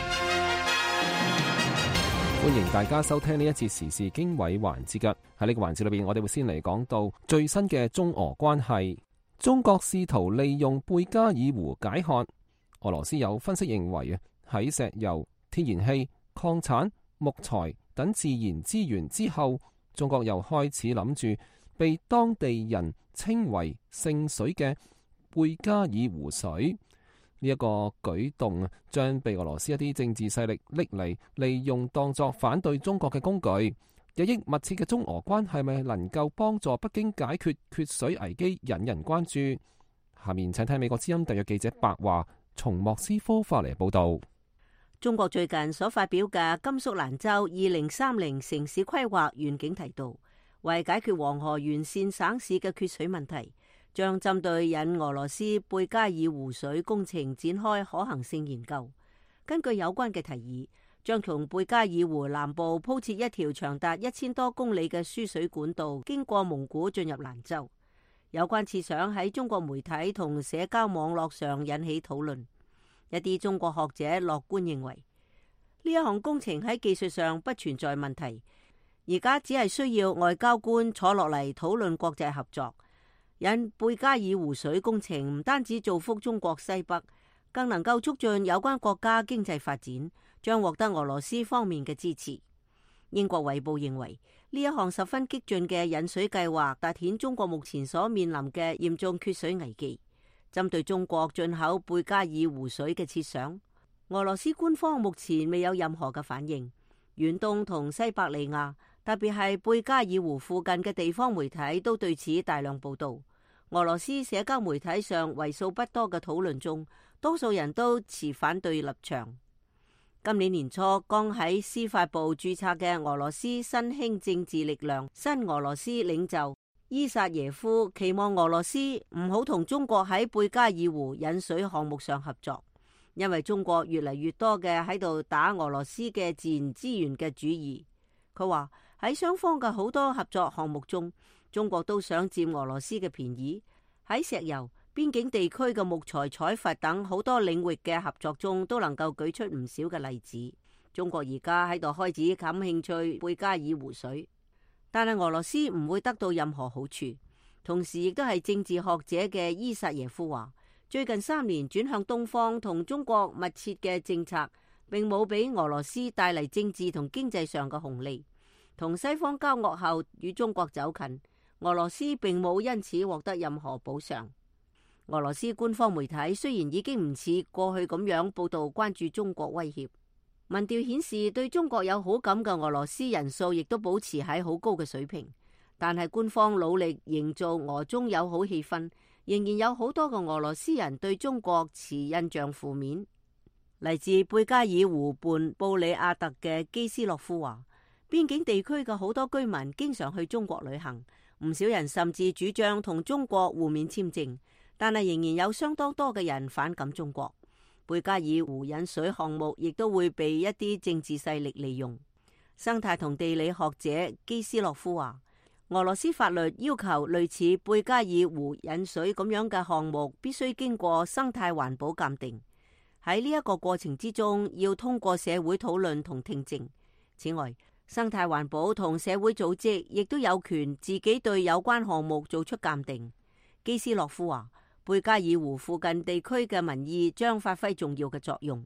[SPEAKER 3] 歡迎大家收聽呢一節時事經緯環節嘅。喺呢個環節裏邊，我哋會先嚟講到最新嘅中俄關係。中國試圖利用貝加爾湖解渴。俄羅斯有分析認為啊，喺石油、天然氣、礦產、木材等自然資源之後，中國又開始諗住被當地人稱為聖水嘅貝加爾湖水。呢一個舉動將被俄羅斯一啲政治勢力拎嚟利用，當作反對中國嘅工具。日益密切嘅中俄關係咪能夠幫助北京解決缺水危機，引人關注。下面請睇美國之音特約記者白華從莫斯科發嚟報道。
[SPEAKER 12] 中國最近所發表嘅甘肅蘭州二零三零城市規劃願景提到，為解決黃河沿線省市嘅缺水問題，將針對引俄羅斯貝加爾湖水工程展開可行性研究。根據有關嘅提議，將從貝加爾湖南部鋪設一條長達一千多公里嘅輸水管道，經過蒙古進入蘭州。有關設想喺中國媒體同社交網絡上引起討論。一啲中國學者樂觀認為，呢一項工程喺技術上不存在問題，而家只係需要外交官坐落嚟討論國際合作。引貝加爾湖水工程唔單止造福中國西北，更能夠促進有關國家經濟發展，將獲得俄羅斯方面嘅支持。英國衛報認為，呢一項十分激進嘅引水計劃，凸顯中國目前所面臨嘅嚴重缺水危機。針對中國進口貝加爾湖水嘅設想，俄羅斯官方目前未有任何嘅反應。遠東同西伯利亞，特別係貝加爾湖附近嘅地方媒體都對此大量報道。俄羅斯社交媒體上為數不多嘅討論中，多數人都持反對立場。今年年初剛喺司法部註冊嘅俄羅斯新興政治力量新俄羅斯領袖伊薩耶夫期望俄羅斯唔好同中國喺貝加爾湖引水項目上合作，因為中國越嚟越多嘅喺度打俄羅斯嘅自然資源嘅主意。佢話喺雙方嘅好多合作項目中，中國都想佔俄羅斯嘅便宜。喺石油、邊境地區嘅木材採伐等好多領域嘅合作中，都能夠舉出唔少嘅例子。中國而家喺度開始感興趣貝加爾湖水，但係俄羅斯唔會得到任何好處。同時亦都係政治學者嘅伊薩耶夫話，最近三年轉向東方同中國密切嘅政策，並冇俾俄羅斯帶嚟政治同經濟上嘅紅利。同西方交惡後與中國走近，俄羅斯並冇因此獲得任何補償。俄羅斯官方媒體雖然已經唔似過去咁樣報道關注中國威脅，民調顯示對中國有好感嘅俄羅斯人數亦都保持喺好高嘅水平，但係官方努力營造俄中友好氣氛，仍然有好多個俄羅斯人對中國持印象負面。嚟自貝加爾湖畔布里亞特嘅基斯洛夫話，邊境地區嘅好多居民經常去中國旅行，唔少人甚至主張同中國互免簽證，但係仍然有相當多嘅人反感中國。貝加爾湖引水項目亦都會被一啲政治勢力利用。生態同地理學者基斯洛夫話，俄羅斯法律要求類似貝加爾湖引水咁樣嘅項目必須經過生態環保鑑定，喺呢一個過程之中要通過社會討論同聽證。此外，生態環保同社會組織亦都有權自己對有關項目做出鑑定。基斯洛夫話，貝加爾湖附近地區嘅民意將發揮重要嘅作用。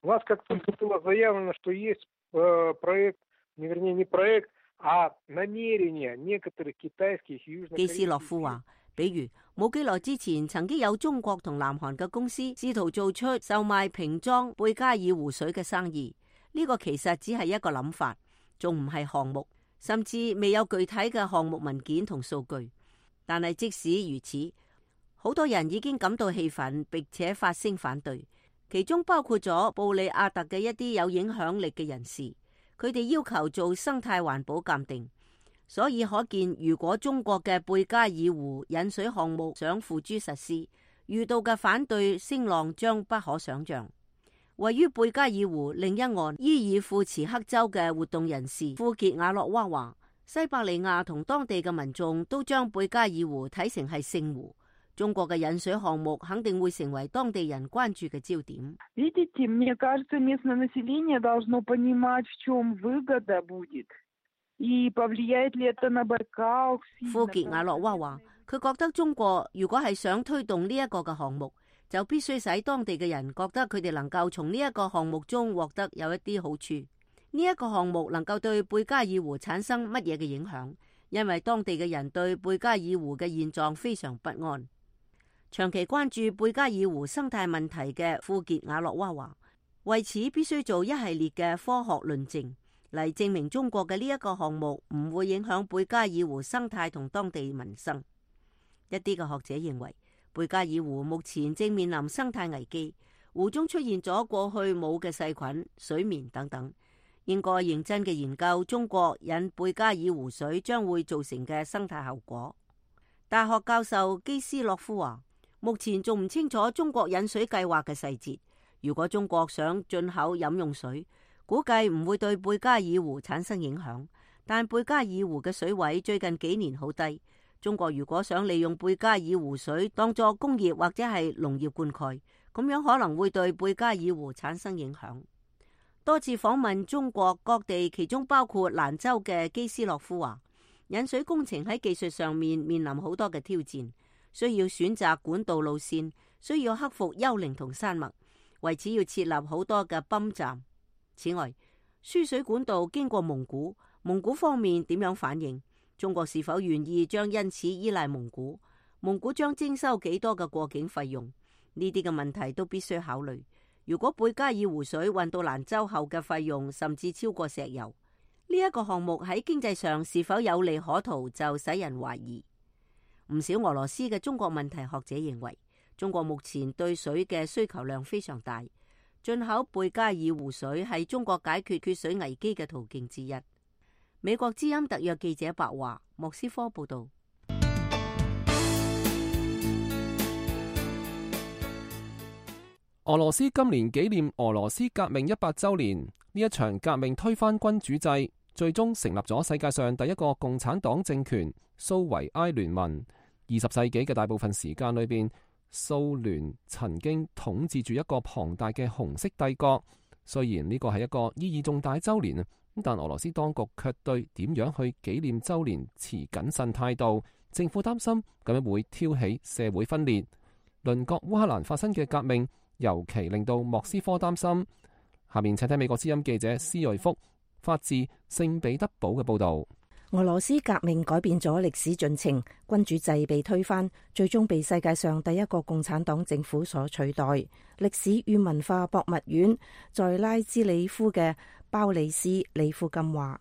[SPEAKER 12] 基斯洛夫話，比如冇幾耐之前，曾經有中國同南韓嘅公司試圖做出售賣瓶裝貝加爾湖水嘅生意，呢、這個其實只係一個諗法，仲唔係項目，甚至未有具體嘅項目文件同數據。但係即使如此，好多人已經感到氣憤，並且發聲反對。 其中包括咗布里亞特嘅一啲有影響力嘅人士，佢哋要求做生態環保鑑定。所以可見，如果中國嘅貝加爾湖引水項目想付諸實施，遇到嘅反對聲浪將不可想象。位於貝加爾湖另一岸伊爾庫茨克州嘅活動人士庫傑瓦洛娃話，西伯利亞同當地嘅民眾都將貝加爾湖睇成係聖湖，中國嘅引水項目肯定會成為當地人關注嘅焦點。庫傑瓦洛娃話，佢覺得中國如果係想推動呢一個嘅項目，就必須使當地嘅人覺得佢哋能夠從呢一個項目中獲得有一啲好處。呢一個項目能夠對貝加爾湖產生乜嘢嘅影響？因為當地嘅人對貝加爾湖嘅現狀非常不安。長期關注貝加爾湖生態問題嘅庫傑瓦洛娃話，為此必須做一系列嘅科學論證，嚟證明中國嘅呢一個項目唔會影響貝加爾湖生態同當地民生。一啲嘅學者認為，貝加爾湖目前正面臨生態危機，湖中出現咗過去冇嘅細菌、水綿等等，應該認真嘅研究中國引貝加爾湖水將會造成嘅生態後果。大學教授基斯洛夫話，目前仲唔清楚中國引水計劃嘅細節。如果中國想進口飲用水，估計唔會對貝加爾湖產生影響，但貝加爾湖嘅水位最近幾年好低。中國如果想利用貝加爾湖水當作工業或者係農業灌溉，咁樣可能會對貝加爾湖產生影響。多次訪問中國各地，其中包括蘭州嘅基斯洛夫話，引水工程喺技術上面面臨好多嘅挑戰，需要選擇管道路線，需要克服丘陵同山脈，為此要設立好多嘅泵站。此外，輸水管道經過蒙古，蒙古方面點樣反應？中國是否願意將因此依賴蒙古？蒙古將徵收幾多嘅過境費用？呢啲嘅問題都必須考慮。如果貝加爾湖水運到蘭州後嘅費用甚至超過石油，呢一個項目喺經濟上是否有利可圖，就使人懷疑。唔少俄羅斯嘅中國問題學者認為，中國目前對水嘅需求量非常大，進口貝加爾湖水係中國解決缺水危機嘅途徑之一。美國之音特約記者白華，莫斯科報道。
[SPEAKER 3] 俄羅斯今年紀念俄羅斯革命一百週年，呢一場革命推翻君主制，最終成立咗世界上第一個共產黨政權蘇維埃聯盟。二十世紀嘅大部分時間裏邊，蘇聯曾經統治住一個龐大嘅紅色帝國。雖然呢個係一個意義重大週年，但俄羅斯當局卻對點樣去紀念週年持謹慎態度。政府擔心咁樣會挑起社會分裂。鄰國烏克蘭發生嘅革命尤其令到莫斯科擔心。下面請睇美國之音記者施瑞福發自聖彼得堡嘅報道。
[SPEAKER 11] 俄羅斯革命改變咗歷史進程，君主制被推翻，最終被世界上第一個共產黨政府所取代。歷史與文化博物院在拉茲里夫嘅鮑里斯里夫金話：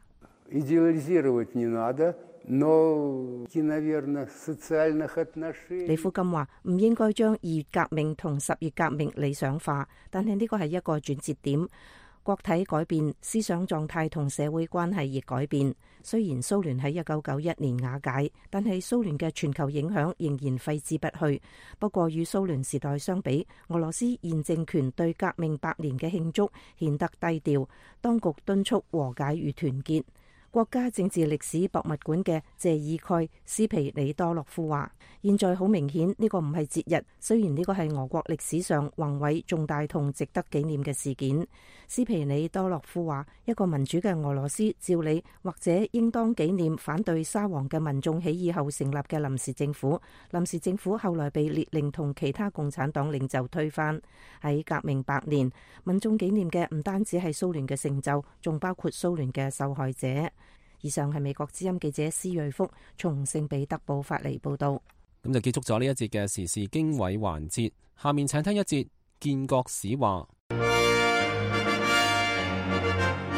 [SPEAKER 11] 李夫金話唔應該將二月革命同十月革命理想化，但係呢個係一個轉折點。國體改變，思想狀態同社會關係亦改變。雖然蘇聯喺一九九一年瓦解，但係蘇聯嘅全球影響仍然揮之不去。不過與蘇聯時代相比，俄羅斯現政權對革命百年嘅慶祝顯得低調。當局敦促和解與團結。國家政治歷史博物館嘅謝爾蓋斯皮里多洛夫話：現在好明顯呢個唔係節日，雖然呢個係俄國歷史上宏偉重大同值得紀念嘅事件。斯皮里多洛夫話：一個民主嘅俄羅斯照理或者應當紀念反對沙皇嘅民眾起義後成立嘅臨時政府。臨時政府後來被列寧同其他共產黨領袖推翻。喺革命百年，民眾紀念嘅唔單止係蘇聯嘅成就，仲包括蘇聯嘅受害者。以上係美國之音記者施瑞福從聖彼得堡發嚟報道。
[SPEAKER 3] 咁就結束咗呢一節嘅時事經緯環節。下面請聽一節建國史話。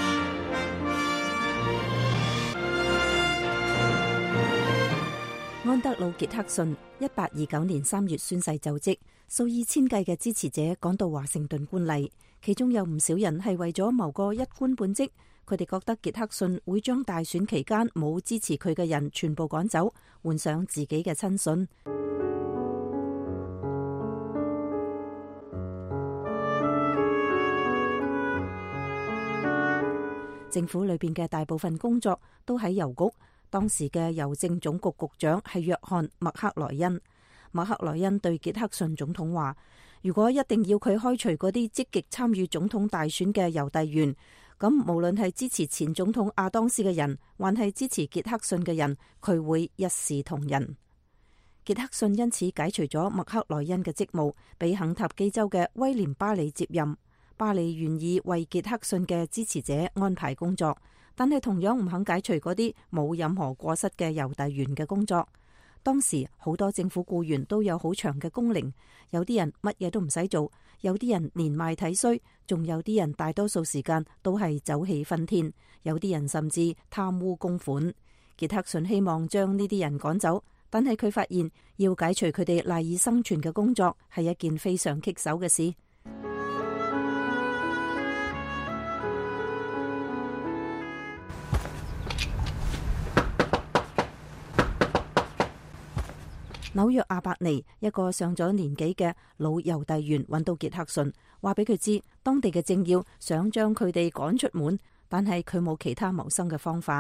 [SPEAKER 11] 按安德魯·傑克遜一八二九年三月宣誓就職，數以千計嘅支持者趕到華盛頓觀禮，其中有唔少人係為咗謀個一官半職。佢哋覺得傑克遜會將大選期間冇支持佢嘅人全部趕走，換上自己嘅親信。政府裏邊嘅大部分工作都喺郵局。當時嘅郵政總局局長係約翰麥克萊恩。麥克萊恩對傑克遜總統話：如果一定要佢開除嗰啲積極參與總統大選嘅郵遞員，咁無論係支持前總統亞當斯嘅人，還係支持傑克遜嘅人，佢會一視同仁。傑克遜因此解除咗麥克萊恩嘅職務，俾肯塔基州嘅威廉巴里接任。巴里願意為傑克遜嘅支持者安排工作，但係同樣唔肯解除嗰啲冇任何過失嘅郵遞員嘅工作。當時好多政府僱員都有好長嘅工齡，有啲人乜嘢都唔使做，有啲人年邁體衰，仲有啲人大多數時間都係走氣熏天，有啲人甚至貪污公款。傑克遜希望將呢啲人趕走，但係佢發現要解除佢哋賴以生存嘅工作係一件非常棘手嘅事。紐約阿伯尼一個上咗年紀嘅老郵遞員揾到傑克遜，話俾佢知當地嘅政要想將佢哋趕出門，但係佢冇其他謀生嘅方法。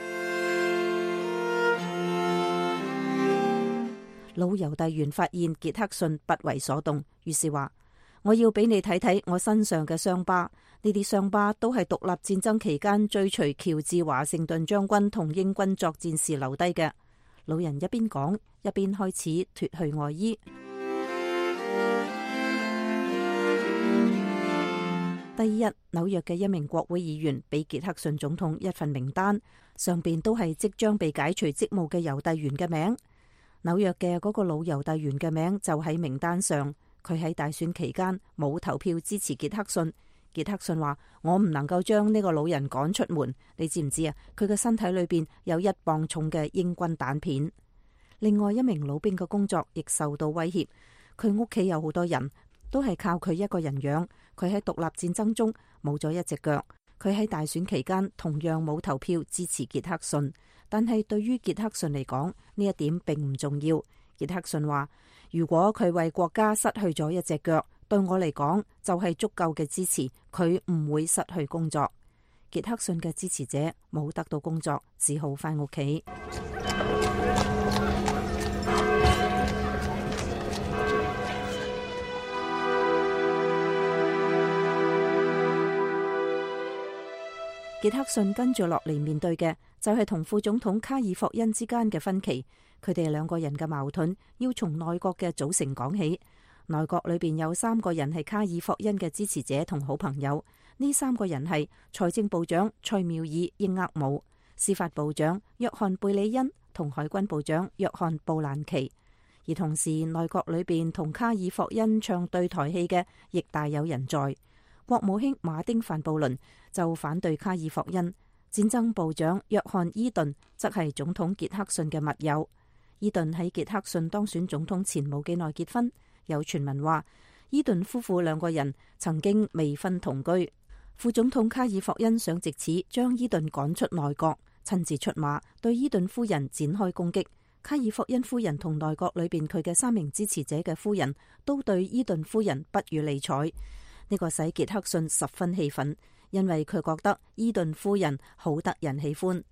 [SPEAKER 11] 老郵遞員發現傑克遜不為所動，於是話：我要俾你睇睇我身上嘅傷疤，呢啲傷疤都係獨立戰爭期間追隨喬治華盛頓將軍同英軍作戰時留低嘅。老人一邊講，一邊開始脫去外衣。第二日，紐約嘅一名國會議員俾傑克遜總統一份名單，上邊都係即將被解除職務嘅郵遞員嘅名。紐約嘅嗰個老郵遞員嘅名就喺名單上。佢喺大選期間冇投票支持傑克遜。傑克遜話：我唔能夠將呢個老人趕出門，你知唔知啊？佢嘅身體裏邊有一磅重嘅英軍彈片。另外一名老兵嘅工作亦受到威脅，佢屋企有好多人，都係靠佢一個人養。佢喺獨立戰爭中冇咗一隻腳。佢喺大選期間同樣冇投票支持傑克遜，但係對於傑克遜嚟講，呢一點並唔重要。傑克遜話：如果佢為國家失去咗一隻腳，對我嚟講就係足夠嘅支持，佢唔會失去工作。傑克遜嘅支持者冇得到工作，只好返屋企。傑克遜跟住落嚟面對嘅就係同副總統卡爾霍恩之間嘅分歧。佢哋兩個人嘅矛盾要從內閣嘅組成講起。內閣裏邊有三個人係卡爾霍恩嘅支持者同好朋友，呢三個人係財政部長塞繆爾英厄姆、司法部長約翰貝里恩同海軍部長約翰布蘭奇。而同時內閣裏邊同卡爾霍恩唱對台戲嘅亦大有人在。國務卿馬丁范布倫就反對卡爾霍恩，戰爭部長約翰伊頓則係總統傑克遜嘅密友。伊頓喺傑克遜當選總統前冇幾耐結婚。有傳聞話，伊頓夫婦兩個人曾經未婚同居。副總統卡爾霍恩想藉此將伊頓趕出內閣，親自出馬對伊頓夫人展開攻擊。卡爾霍恩夫人同內閣裏邊佢嘅三名支持者嘅夫人都對伊頓夫人不予理睬。呢個使傑克遜十分氣憤，因為佢覺得伊頓夫人好得人喜歡。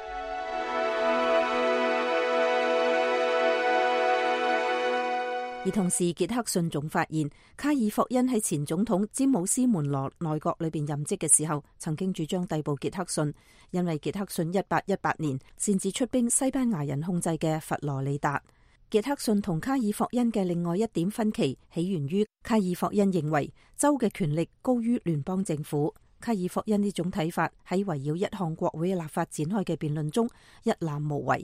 [SPEAKER 11] 而同時，傑克遜仲發現卡爾霍恩喺前總統詹姆斯門羅內閣裏邊任職嘅時候，曾經主張逮捕傑克遜，因為傑克遜一八一八年擅自出兵西班牙人控制嘅佛羅里達。傑克遜同卡爾霍恩嘅另外一點分歧起源於卡爾霍恩認為州嘅權力高於聯邦政府。卡爾霍恩呢種睇法喺圍繞一項國會立法展開嘅辯論中一覽無遺。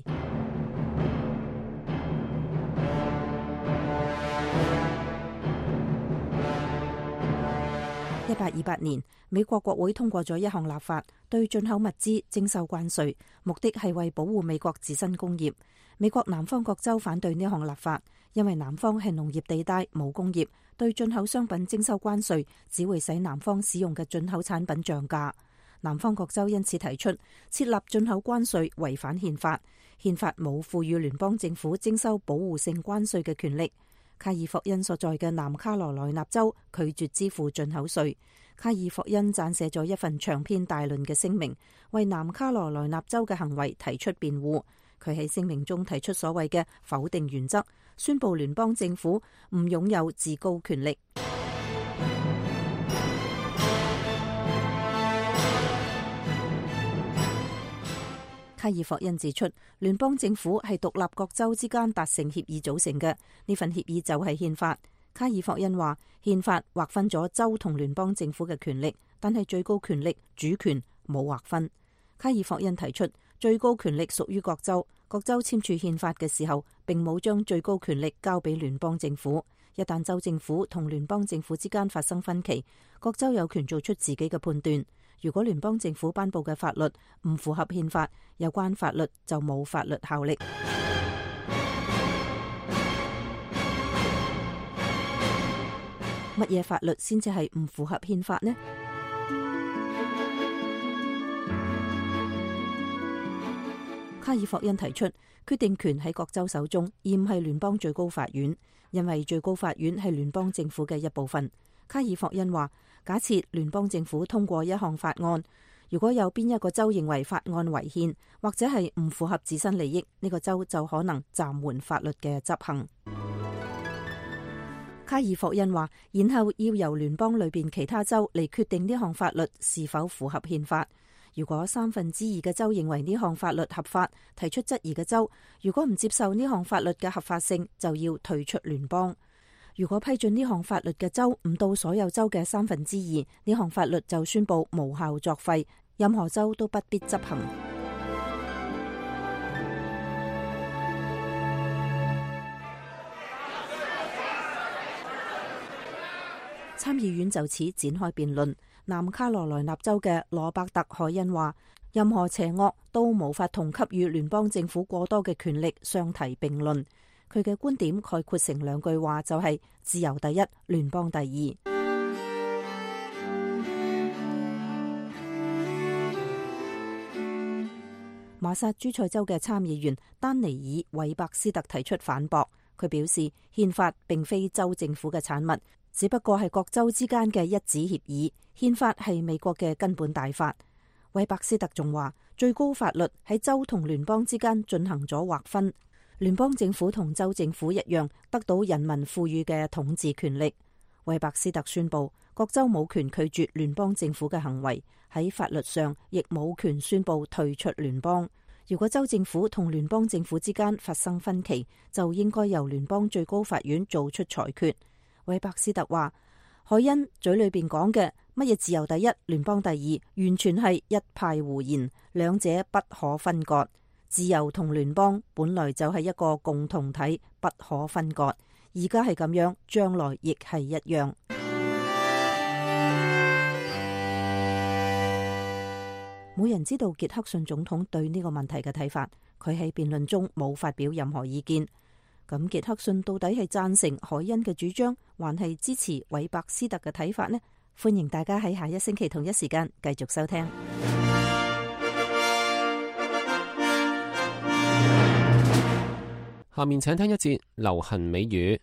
[SPEAKER 11] 一八二八年，美國國會通過咗一項立法，對進口物資徵收關稅，目的係為保護美國自身工業。美國南方各州反對呢項立法，因為南方係農業地帶，冇工業，對進口商品徵收關稅，只會使南方使用嘅進口產品漲價。南方各州因此提出設立進口關稅違反憲法，憲法冇賦予聯邦政府徵收保護性關稅嘅權力。卡爾霍恩所在嘅南卡羅來納州拒絕支付進口稅。卡爾霍恩撰寫咗一份長篇大論嘅聲明，為南卡羅來納州嘅行為提出辯護。佢喺聲明中提出所謂嘅否定原則，宣布聯邦政府唔擁有至高權力。卡爾霍恩指出，聯邦政府係獨立各州之間達成協議組成嘅，呢份協議就係憲法。卡爾霍恩話，憲法劃分咗州同聯邦政府嘅權力，但係最高權力主權冇劃分。卡爾霍恩提出，最高權力屬於各州，各州簽署憲法嘅時候，並冇將最高權力交俾聯邦政府。一旦州政府同聯邦政府之間發生分歧，各州有權做出自己嘅判斷。如果聯邦政府頒布嘅法律唔符合憲法，有關法律就冇法律效力。乜嘢法律先至係唔符合憲法呢？卡爾霍恩提出，決定權喺各州手中，而唔係聯邦最高法院，因為最高法院係聯邦政府嘅一部分。卡爾霍恩話，假設聯邦政府通過一項法案，如果有邊一個州認為法案違憲或者係唔符合自身利益，呢個州就可能暫緩法律嘅執行。卡爾霍恩話，然後要由聯邦裏邊其他州嚟決定呢項法律是否符合憲法。如果三分之二嘅州認為呢項法律合法，提出質疑嘅州，如果唔接受呢項法律嘅合法性，就要退出聯邦。如果批准呢項法律嘅州唔到所有州嘅三分之二，呢項法律就宣布無效作廢，任何州都不必執行。參議院就此展開辯論。南卡羅來納州嘅羅伯特·凱恩話，任何邪惡都無法同給予聯邦政府過多嘅權力相提並論。佢嘅觀點概括成兩句話，就係自由第一，聯邦第二。馬薩諸塞州嘅參議員丹尼爾·韋伯斯特提出反駁，佢表示憲法並非州政府嘅產物，只不過係各州之間嘅一紙協議，憲法係美國嘅根本大法。韋伯斯特仲話，最高法律喺州同聯邦之間進行咗劃分。聯邦政府同州政府一樣，得到人民賦予嘅統治權力。韋伯斯特宣布，各州冇權拒絕聯邦政府嘅行為，喺法律上亦冇權宣布退出聯邦。如果州政府同聯邦政府之間發生分歧，就應該由聯邦最高法院做出裁決。韋伯斯特話，凱恩嘴裏邊講嘅乜嘢自由第一，聯邦第二，完全係一派胡言，兩者不可分割。自由同聯邦本來就係一個共同體，不可分割。而家係咁樣，將來亦係一樣。冇人知道傑克遜總統對呢個問題嘅睇法，佢喺辯論中冇發表任何意見。咁傑克遜到底係贊成凱恩嘅主張，還係支持韋伯斯特嘅睇法呢？歡迎大家喺下一星期同一時間繼續收聽。
[SPEAKER 3] 下面請聽一節流行美語。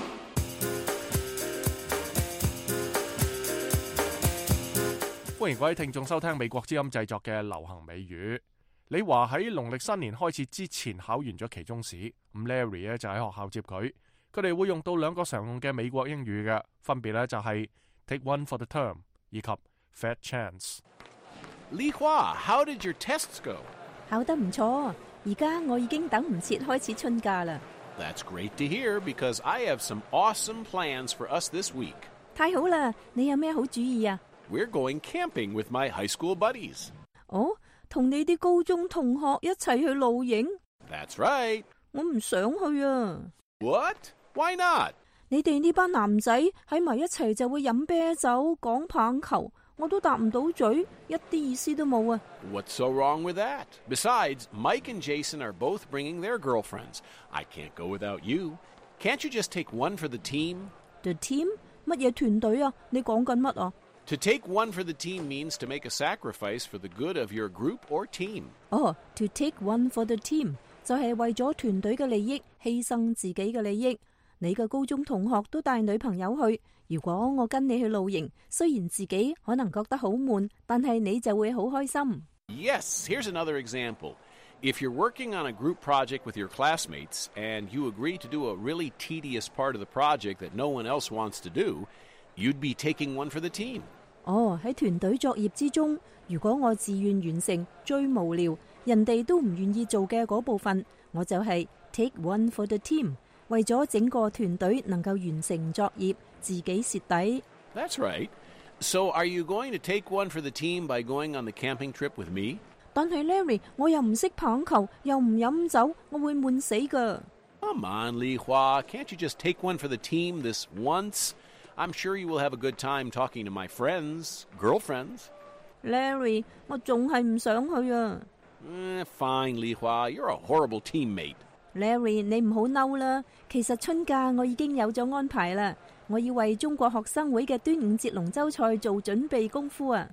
[SPEAKER 1] 歡迎各位聽眾收聽美國之音製作嘅流行美語。你話喺農曆新年開始之前考完咗期中試，咁 Larry 咧就喺學校接佢。佢哋會用到兩個常用嘅美國英語嘅，分別咧就係 Take one for the term 以及 Fat Chance。
[SPEAKER 13] Li Hua, how did your tests go?
[SPEAKER 11] 考得唔錯，而家我已經等唔切開始春假啦。
[SPEAKER 13] That's great to hear because I have some awesome plans for us this week.
[SPEAKER 11] 太好啦，你有咩好主意啊？
[SPEAKER 13] We're going camping with my high school buddies.
[SPEAKER 11] 哦，同你啲高中同學一齊去露營？
[SPEAKER 13] That's right.
[SPEAKER 11] 我唔想去啊。
[SPEAKER 13] What? Why not?
[SPEAKER 11] 你哋呢班男仔喺埋一齊就會飲啤酒、講棒球，我都答唔到嘴，一啲意思都冇啊。
[SPEAKER 13] What's so wrong with that? Besides, Mike and Jason are both bringing their girlfriends. I can't go without you. Can't you just take one for the team?
[SPEAKER 11] The team? 乜嘢團隊啊？你講緊乜啊？
[SPEAKER 13] To take one for the team means to make a sacrifice for the good of your group or team.
[SPEAKER 11] 哦、oh, to take one for the team 就係為咗團隊嘅利益，犧牲自己嘅利益。你嘅高中同學都帶女朋友去，如果我跟你去露營，雖然自己可能覺得好悶，但係你就會好開心。
[SPEAKER 13] Yes, here's another example. If you're working on a group project with your classmates and you agree to do a really tedious part of the project that no one else wants to do, you'd be taking one for the team.
[SPEAKER 11] 哦，喺團隊作業之中，如果我自願完成最無聊、人哋都唔願意做嘅嗰部分，我就係 take one for the team。為咗整個團隊能夠完成作業，自己蝕底。
[SPEAKER 13] That's right. So are you going to take one for the team by going on the camping trip with me?
[SPEAKER 11] 但係 Larry， 我又唔識棒球，又唔飲酒，我會悶死㗎。
[SPEAKER 13] Come on, Li Hua. Can't you just take one for the team this once? I'm sure you will have a good time talking to my friends, girlfriends.
[SPEAKER 11] Larry， 我仲係唔想去啊。
[SPEAKER 13] Eh, fine, Li Hua. You're a horrible teammate.Larry，
[SPEAKER 11] 你唔好嬲啦。其實春假我已經有咗安排啦，我要為中國學生會嘅端午節龍舟賽做準備功夫啊。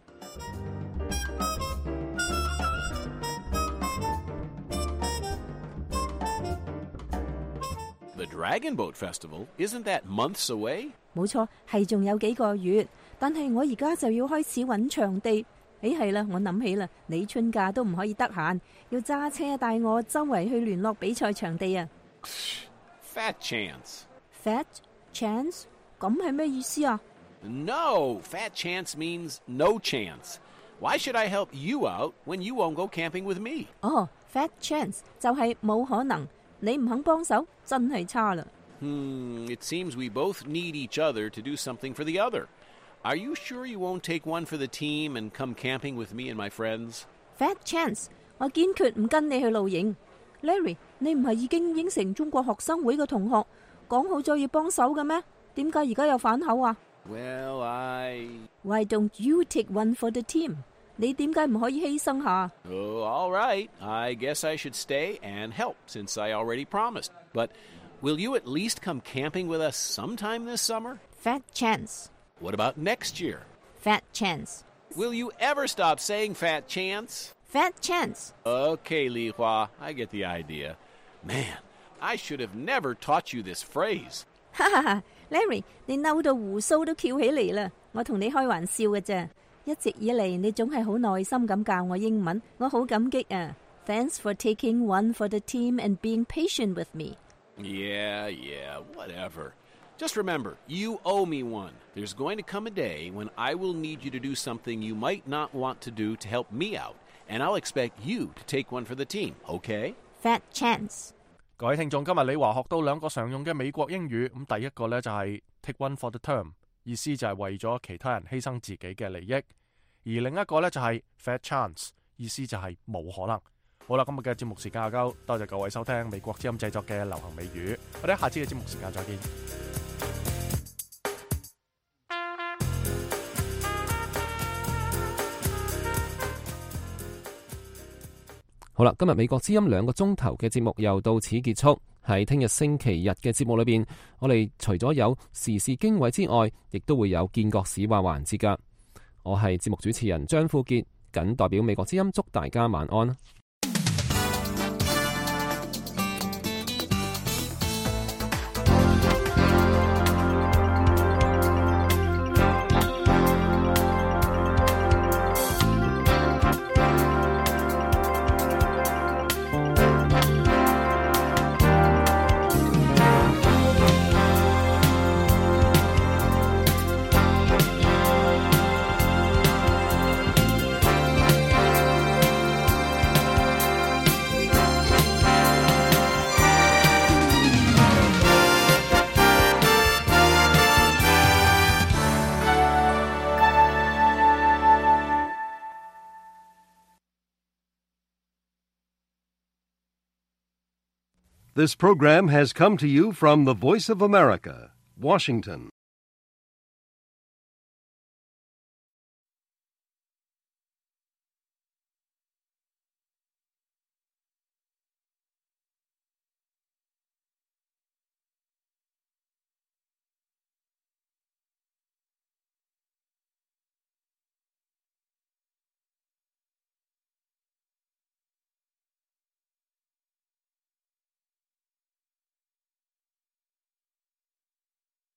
[SPEAKER 13] The Dragon Boat Festival, isn't that months away?
[SPEAKER 11] 冇錯，係仲有幾個月，但係我而家就要開始揾場地。誒係啦，我諗起啦，你春假都唔可以得閒，要揸車帶我周圍去聯絡比賽場地啊。
[SPEAKER 13] Fat chance.
[SPEAKER 11] Fat chance? 咁係咩意思啊？
[SPEAKER 13] No, fat chance means no chance. Why should I help you out when you won't go camping with me?
[SPEAKER 11] 哦、oh, fat chance 就係冇可能，你唔肯幫手，真係差啦。
[SPEAKER 13] Hmm, it seems we both need each other to do something for the other.Are you sure you won't take one for the team and come camping with me and my friends?
[SPEAKER 11] Fat chance, 我堅決唔跟你去露營。Larry， 你唔係已經應承中國學生會嘅同學講好咗要幫手嘅咩？點解而家又反口啊？
[SPEAKER 13] Well, I...
[SPEAKER 11] Why don't you take one for the team? 你點解唔可以犧牲下？
[SPEAKER 13] Oh, all right. I guess I should stay and help since I already promised. But will you at least come camping with us sometime this summer?
[SPEAKER 11] Fat chance.What
[SPEAKER 13] about next year?
[SPEAKER 11] Fat chance.
[SPEAKER 13] Will you ever stop saying fat chance?
[SPEAKER 11] Fat chance.
[SPEAKER 13] Okay, Li Hua, I get the idea. Man, I should have never taught you this phrase.
[SPEAKER 11] 哈哈哈 ，Larry， 你嬲到胡鬚都翹起嚟啦！我同你開玩笑嘅啫。一直以嚟你總係好耐心咁教我英文，我好感激啊。Thanks for taking one for the team and being patient with me.
[SPEAKER 13] Yeah, yeah, whatever.Just remember, you owe me one. There's going to come a day when I will need you to do something you might not want to do to help me out, and I'll expect you to take one for the team, okay?
[SPEAKER 11] Fat chance.
[SPEAKER 1] 各位聽眾，今日李華學到兩個常用嘅美國英語，咁第一個呢就係 take one for the term， 意思就係為咗其他人犧牲自己嘅利益，而另一個呢就係 fat chance， 意思就係冇可能。好啦，今日嘅節目時間就夠，多謝各位收聽美國之音製作嘅流行美語，我哋下次嘅節目時間再見。
[SPEAKER 3] 好啦，今日美國之音兩個鐘頭嘅節目又到此結束。喺聽日星期日嘅節目裏邊，我哋除咗有時事經緯之外，亦都會有見國史話環節噶。我係節目主持人張富傑，謹代表美國之音祝大家晚安。
[SPEAKER 14] This program has come to you from the Voice of America, Washington.